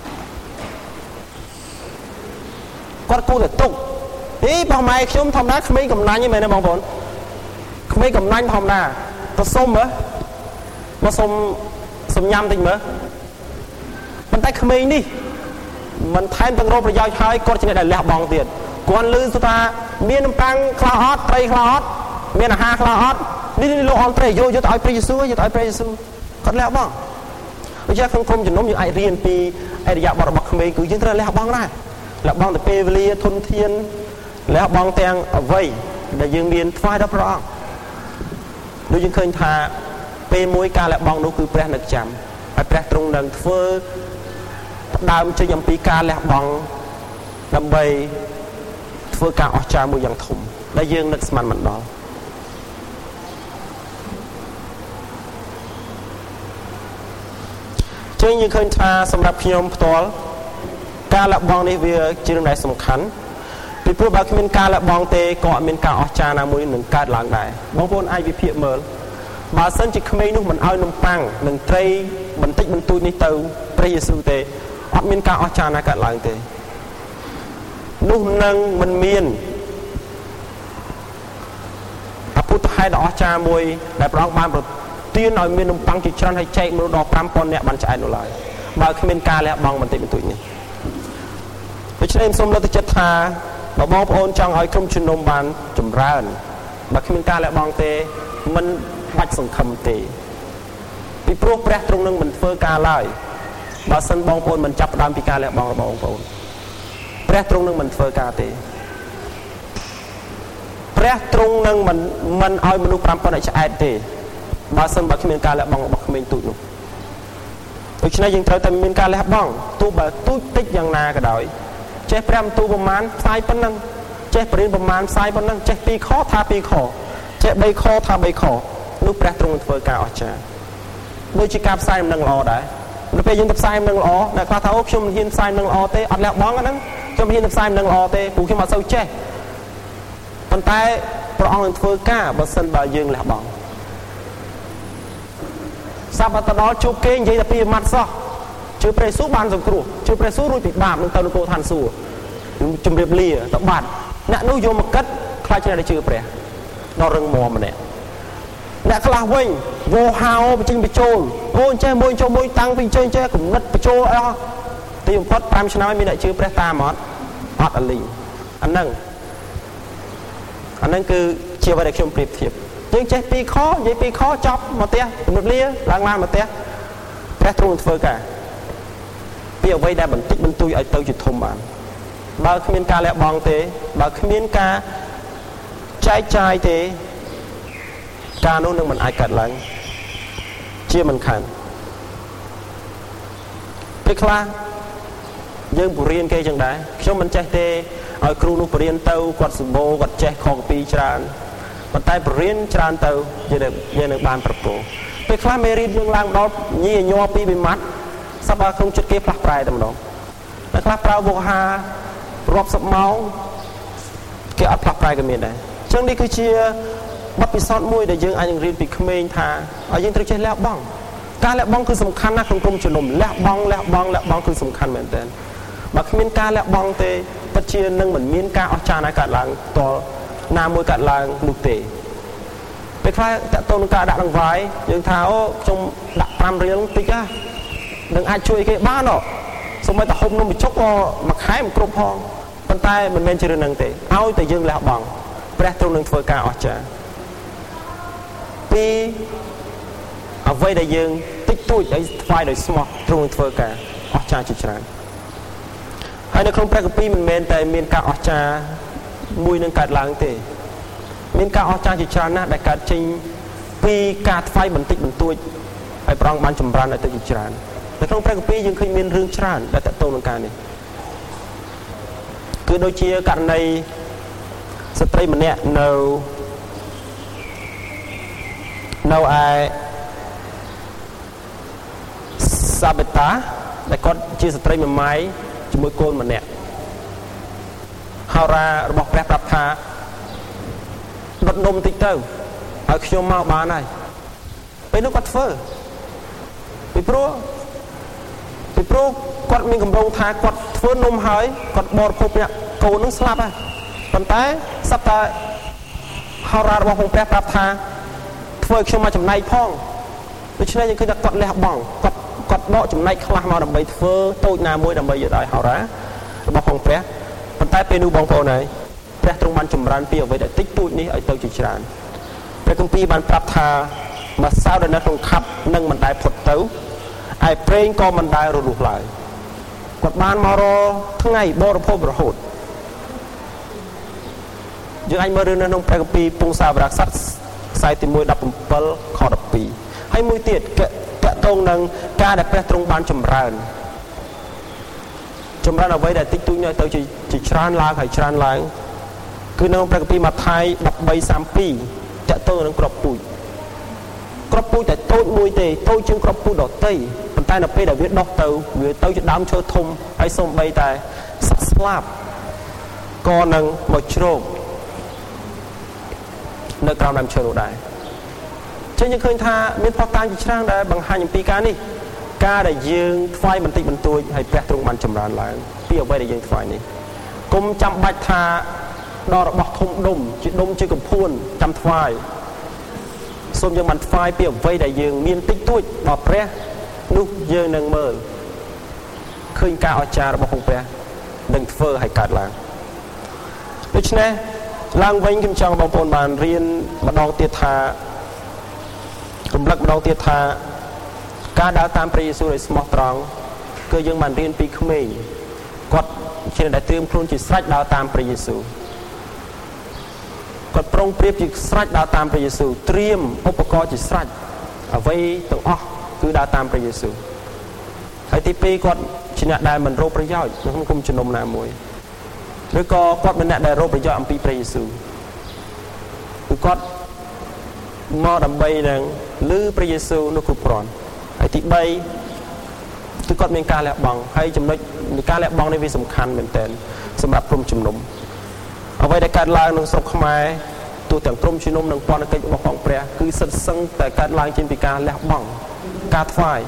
គាត់គួរតែទុកបងម៉ែខ្ញុំធម្មតាក្មេងកំណាញ់ហ្នឹងមែនទេបងប្អូនក្មេងកំណាញ់ធម្មតាទៅសុំមកសុំញ៉ាំតិចមើលប៉ុន្តែក្មេងនេះមិនថែមទាំងរកប្រយោជន៍ហើយគាត់ជាអ្នកដែលលះបង់ទៀតគាត់ឮថាមាននំប៉័ងខ្លះអត់ត្រីខ្លះអត់មានអាហារខ្លះអត់នេះលោកអនត្រេយកទៅឲ្យព្រះយេស៊ូវគាត់លះបង់ដូច្នេះក្នុងក្រុមជំនុំយើងអាចរៀនពីអរិយាបថរបស់ក្មេងគឺយើងត្រូវលះបង់ដែរលះបង់ទៅពេលវេលាធនធានលះបង់ទាំងអ្វីដែលយើងមានថ្វាយដល់ព្រះអង្គដូចយើងឃើញថាពេលមួយការលះបង់នោះគឺព្រះនឹកចាំហើយព្រះទ្រង់នឹងធ្វើដើមចេញអំពីការលះបង់ដើម្បីធ្វើការអស្ចារ្យមួយយ៉ាងធំដែលយើងនឹកស្មានមិនដល់ចឹងយើងឃើញថាសម្រាប់ខ្ញុំផ្ទាល់ការលះបង់នេះវាជារឿងដែលសំខាន់ពីព្រោះបើគ្មានការលះបង់ទេក៏អត់មានការអស្ចារ្យណាមួយនឹងកើតឡើងដែរបងប្អូនអាចវិភាគមើលបើសិនជាក្មេងនោះមិនឲ្យនំប៉័ងនិងត្រីបន្តិចបន្តួចនេះទៅព្រះយេស៊ូវទេអត់មានការអស្ចារ្យណាកើតឡើងទេនោះនឹងមិនមានអពុទ្ធហេតុដ៏អស្ចារ្យមួយដែលព្រះអង្គបានប្រទានឲ្យមាននំប៉័ងជាច្រើនហើយចែកមនុស្សដល់ 5,000 នាក់បានឆ្អែតនោះឡើយបើគ្មានការលះបង់បន្តិចបន្តួចនេះដូច្នេះខ្ញុំសូមលើកទឹកចិត្តថាបើបងប្អូនចង់ឲ្យក្រុមជំនុំបានចម្រើនបើគ្មានការលះបង់ទេមិនបាច់សង្ឃឹមទេពីព្រោះព្រះទ្រង់នឹងមិនធ្វើការឡើយបើសិនបងប្អូនមិនចាប់ផ្ដើមពីការលះបង់របស់បងប្អូនព្រះទ្រង់នឹងមិនធ្វើការទេព្រះទ្រង់នឹងមិនឲ្យមនុស្ស 5,000 នាក់ឆ្អែតទេបើសិនបើគ្មានការលះបង់របស់ក្មេងទូចនោះដូច្នេះយើងត្រូវតែមានការលះបង់ទោះបើទូចតិចយ៉ាងណាក៏ដោយចេះ5ទូប្រមាណផ្សាយប៉ុណ្ណឹងចេះបរិញ្ញាប្រមាណផ្សាយប៉ុណ្ណឹងចេះ2ខថា2ខចេះ3ខថា3ខនោះព្រះទ្រង់នឹងធ្វើការអស្ចារ្យដូចជាការផ្សាយដំណឹងល្អដែរនៅពេលយើងទៅផ្សាយដំណឹងល្អអ្នកខ្លះថាអូខ្ញុំមិនហ៊ានផ្សាយដំណឹងល្អទេអត់លះបង់ហ្នឹងខ្ញុំមិនហ៊ានទៅផ្សាយដំណឹងល្អទេព្រោះខ្ញុំអត់សូវចេះប៉ុន្តែព្រះអង្គនឹងធ្វើការបើសិនបើយើងលះបង់សាប់ទៅដល់ជួបគេនិយាយតែពីម៉ាត់សោះជឿព្រះយេស៊ូវបានសង្គ្រោះជឿព្រះយេស៊ូវរួចពីបាបនឹងទៅនគរឋានសួគ៌ជំរាបលាទៅបាត់អ្នកនោះយកមកគិតខ្លាចអ្នកដែលជឿព្រះដល់រឹងមាំម្នាក់អ្នកខ្លះវិញវោហៅបញ្ចេញបញ្ចូលអូអញ្ចេះមួយចូលមួយតាំងពីចេះចេះគំនិតបញ្ចូលអីទីបំផុត5ឆ្នាំមានអ្នកជឿព្រះតាមអត់អត់អលីអាហ្នឹងគឺជាអ្វីដែលខ្ញុំប្រៀបធៀបយើងចេះ2ខនិយាយ2ខចប់មកផ្ទះជំរាបលាឡើងមកផ្ទះព្រះទ្រង់នឹងធ្វើការពីអ្វីដែលបន្តិចបន្តួចឲ្យទៅជាធំបានបើគ្មានការលះបង់ទេបើគ្មានការចែកចាយទេការនោះនឹងមិនអាចកើតឡើងជាមិនខានពេលខ្លះយើងបរៀនគេចឹងដែរខ្ញុំមិនចេះទេឲ្យគ្រូនោះបរៀនទៅគាត់សម្បូរគាត់ចេះខកពីច្រើនប៉ុន្តែបរៀនច្រើនទៅយើងនឹងបានប្រពោពេលខ្លះមេរៀនយើងឡើងដល់ញីញ័រពីបិមាត់សប្តាហ៍ក្នុងចិត្តគេផ្លាស់ប្រែតែម្ដងតែខ្លះប្រើវោហារាប់សិបម៉ោងគេអត់ផ្លាស់ប្រែក៏មានដែរអញ្ចឹងនេះគឺជាបទពិសោធន៍មួយដែលយើងអាចនឹងរៀនពីក្មេងថាឲ្យយើងត្រូវចេះលះបង់ការលះបង់គឺសំខាន់ណាស់ក្នុងក្រុមជំនុំលះបង់គឺសំខាន់មែនទែនបើគ្មានការលះបង់ទេពិតជានឹងមិនមានការអស្ចារ្យណាកើតឡើងតលណាមួយកើតឡើងនោះទេពេលខ្លះតើតើនឹងការដាក់ដង្វាយយើងថាអូខ្ញុំដាក់5រៀលតិចនឹងអាចជួយគេបានសូម្បីតែហុំនំបញ្ចុកក៏មួយខែមិនគ្រប់ផងប៉ុន្តែមិនមែនជារឿងហ្នឹងទេឲ្យតែយើងលះបង់ព្រះទ្រង់នឹងធ្វើការអស្ចារ្យពីអ្វីដែលយើងតិចតួចឲ្យថ្វាយដោយស្មោះទ្រង់នឹងធ្វើការអស្ចារ្យជាច្រើនហើយនៅក្នុងព្រះគម្ពីរមិនមែនតែមានការអស្ចារ្យមួយនឹងកើតឡើងទេមានការអស្ចារ្យជាច្រើនណាស់ដែលកើតចេញពីការថ្វាយបន្តិចបន្តួចឲ្យព្រះអង្គបានចម្រើនឲ្យទៅជាច្រើននៅក្នុងព្រះគម្ពីរយើងឃើញមានរឿងច្រើនដែលតកតងនឹងការនេះគឺដូចជាករណីស្ត្រីម្នាក់នៅឯសាបេតាដែលគាត់ជាស្ត្រីមេម៉ាយជាមួយកូនម្នាក់ហោរារបស់ព្រះប្រាប់ថាដុតនំតិចទៅឲ្យខ្ញុំមកបានហើយពេលនោះគាត់ធ្វើពីព្រោះគាត់មានកម្រងថាគាត់ធ្វើនំហើយគាត់បរិភោគអ្នកកូននឹងស្លាប់ហើយប៉ុន្តែសត្វតែហោរារបស់ព្រះប្រាប់ថាធ្វើឲ្យខ្ញុំមកចំណែកផងដូច្នេះយើងឃើញថាគាត់លះបង់គាត់ដកចំណែកខ្លះមកដើម្បីធ្វើតូចណាមួយដើម្បីយកឲ្យហោរារបស់ព្រះប៉ុន្តែពេលនោះបងប្អូនហើយព្រះទ្រង់បានចម្រើនពីអ្វីដែលតិចតួចនេះឲ្យទៅជាច្រើនព្រះគម្ពីរបានប្រាប់ថាម្សៅដែលនៅក្នុងខាប់នឹងមិនដែលផុតទៅឯប្រេងក៏មិនដែលរលុះឡើយគាត់បានមករថ្ងៃបរិភោគរហូតយើងអាចមើលរឿងនៅក្នុងព្រះគម្ពីរពងសាវរៈក្សត្រខ្សែទី1:17 ខ 12ហើយមួយទៀតតកតងនឹងការដែលព្រះទ្រង់បានចម្រើនអ្វីដែលតិចតួចទៅជាច្រើនឡើងហើយច្រើនឡើងគឺនៅព្រះគម្ពីរម៉ាថាយ 13:32 តកតងនឹងក្របពូជតែតូចមួយទេតូចជាងក្របពូជដទៃប៉ុន្តែនៅពេលដែលវាដុះទៅវាទៅជាដើមឈើធំហើយសូម្បីតែសត្វស្លាបក៏នឹងមកជ្រកនៅក្រោមដើមឈើនោះដែរចឹងយើងឃើញថាមានផុសតាងជាច្រើនដែលបង្ហាញអំពីការនេះការដែលយើងថ្វាយបន្តិចបន្តួចហើយព្រះទ្រង់បានចម្រើនឡើងពីអ្វីដែលយើងថ្វាយនេះកុំចាំបាច់ថាដល់របស់ធំដុំជាកំភួនចាំថ្វាយសូមយើងបានថ្វាយពីអ្វីដែលយើងមានតិចតួចដល់ព្រះនោះយើងនឹងមើលឃើញការអស្ចារ្យរបស់ព្រះនឹងធ្វើឲ្យកើតឡើងដូច្នេះឡើងវិញខ្ញុំចង់បងប្អូនបានរៀនម្ដងទៀតថារំលឹកម្ដងទៀតថាការដើរតាមព្រះយេស៊ូវដោយស្មោះត្រង់គឺយើងបានរៀនពីក្មេងគាត់ជាអ្នកដែលត្រៀមខ្លួនជាស្រេចដើរតាមព្រះយេស៊ូវគាត់ប្រុងប្រៀបជាស្រេចដើរតាមព្រះយេស៊ូវត្រៀមឧបករណ៍ជាស្រេចអ្វីទាំងអស់គឺដើរតាមព្រះយេស៊ូវហើយទី2គាត់ជាអ្នកដែលមិនរកប្រយោជន៍ក្នុងគុំជំនុំណាមួយឬក៏គាត់មិនអ្នកដែលរកប្រយោជន៍អំពីព្រះយេស៊ូវគឺគាត់មកដើម្បីនឹងឮព្រះយេស៊ូវនោះគ្រប់គ្រាន់ហើយទី3គឺគាត់មានការលះបង់ហើយចំណុចនៃការលះបង់នេះវាសំខាន់មែនទែនសម្រាប់ក្រុមជំនុំអ្វីដែលកើតឡើងក្នុងស្រុកខ្មែរទូទាំងក្រុមជំនុំនិងពន្ធកិច្ចរបស់អង្គព្រះគឺសិតសឹងតែកើតឡើងជាពីការលះបង់ការថ្វាយ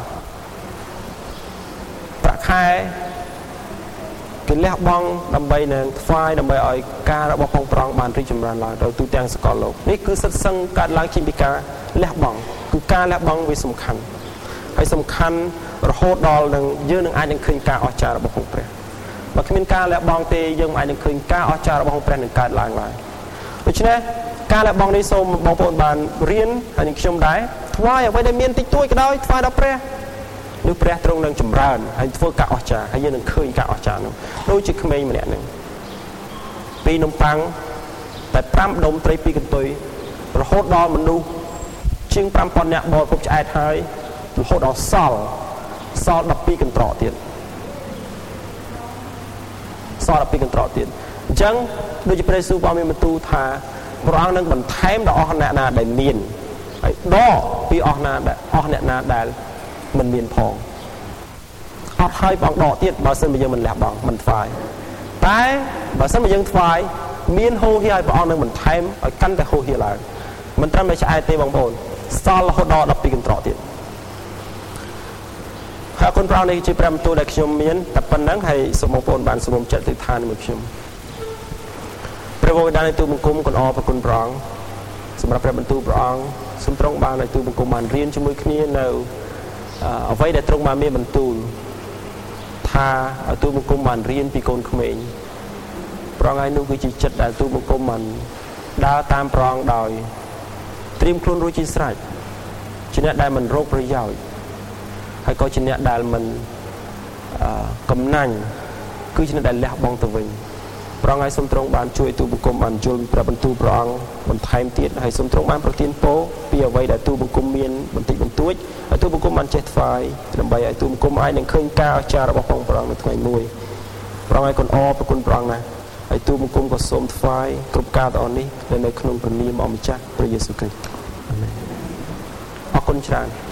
ប្រាក់ខែគឺលះបង់ដើម្បីនឹងថ្វាយដើម្បីឲ្យការរបស់ផងប្រងបានរីកចម្រើនឡើងទៅទូទាំងសកលលោកនេះគឺសិតសឹងកើតឡើងជាពីការលះបង់គឺការលះបង់វាសំខាន់ហើយសំខាន់រហូតដល់នឹងយើងនឹងអាចនឹងឃើញការអស្ចារ្យរបស់ព្រះបើគ្មានការលះបង់ទេយើងមិនអាចនឹងឃើញការអស្ចារ្យរបស់ព្រះនឹងកើតឡើងឡើយដូច្នេះការលះបង់នេះសូមបងប្អូនបានរៀនហើយនឹងខ្ញុំដែរថ្វាយអ្វីដែលមានតិចតួចក៏ដោយថ្វាយដល់ព្រះនោះព្រះទ្រង់នឹងចម្រើនហើយធ្វើការអស្ចារ្យហើយយើងនឹងឃើញការអស្ចារ្យនោះដូចជាក្មេងម្នាក់ហ្នឹងពីនំប៉័ងតែ5ដុំត្រី2កន្ទុយរហូតដល់មនុស្សជាង 5,000 នាក់បរិភោគឆ្អែតហើយរហូតដល់សល់12កន្ត្រកទៀតសល់12កន្ត្រកទៀតអញ្ចឹងដូចជាព្រះយេស៊ូវបានមានបន្ទូលថាព្រះអង្គនឹងបន្ថែមដល់អស់អ្នកណាដែលមានហើយដកពីអស់អ្នកណាដែលមិនមានផងអត់ហើយព្រះអង្គដកទៀតបើសិនបើយើងមិនលះបង់មិនថ្វាយតែបើសិនបើយើងថ្វាយមានហូរហៀឲ្យព្រះអង្គនឹងបន្ថែមឲ្យកាន់តែហូរហៀឡើងមិនត្រឹមតែឆ្អែតទេបងប្អូនសល់រហូតដល់12កន្ត្រកទៀតហើយអរគុណព្រះអង្គនេះជាព្រះបន្ទូលដែលខ្ញុំមានតែប៉ុណ្្នឹងហើយសូមបងប្អូនបានសូមចិត្តទិដ្ឋានជាមួយខ្ញុំព្រះវរបិតានៃទូបង្គំគុណអរប្រគុណព្រះអង្គសម្រាប់ព្រះបន្ទូលព្រះអង្គសូមទ្រង់បានឲ្យទូបង្គំបានរៀនជាមួយគ្នានៅអ្វីដែលទ្រង់បានមានបន្ទូលថាឲ្យទូបង្គំបានរៀនពីកូនក្មេងព្រះអង្គហើយនោះគឺជាចិត្តដែលទូបង្គំបានដើរតាមព្រះអង្គដោយត្រៀមខ្លួនរួចជាស្រេចជាអ្នកដែលមិនរកប្រយោជន៍ហើយក៏ជាអ្នកដែលមិនកំណាញ់គឺជាអ្នកដែលលះបង់ទៅវិញព្រះអង្គហើយសូមទ្រង់បានជួយទូបង្គំបានយល់ព្រះបន្ទូលព្រះអង្គបន្ថែមទៀតហើយសូមទ្រង់បានប្រទានពរពីអ្វីដែលទូបង្គំមានបន្តិចបន្តួចហើយទូបង្គំបានចេះថ្វាយដើម្បីឲ្យទូបង្គំអាចនឹងឃើញការអស្ចារ្យរបស់ព្រះអង្គនៅថ្ងៃមួយព្រះអង្គហើយគុណអរប្រគុណព្រះអង្គណាស់ហើយទូបង្គំក៏សូមថ្វាយគ្រប់ការទាំងអស់នេះនៅក្នុងព្រះនាមរបស់ម្ចាស់ព្រះយេស៊ូវគ្រីស្ទអាមែនអរគុណច្រើន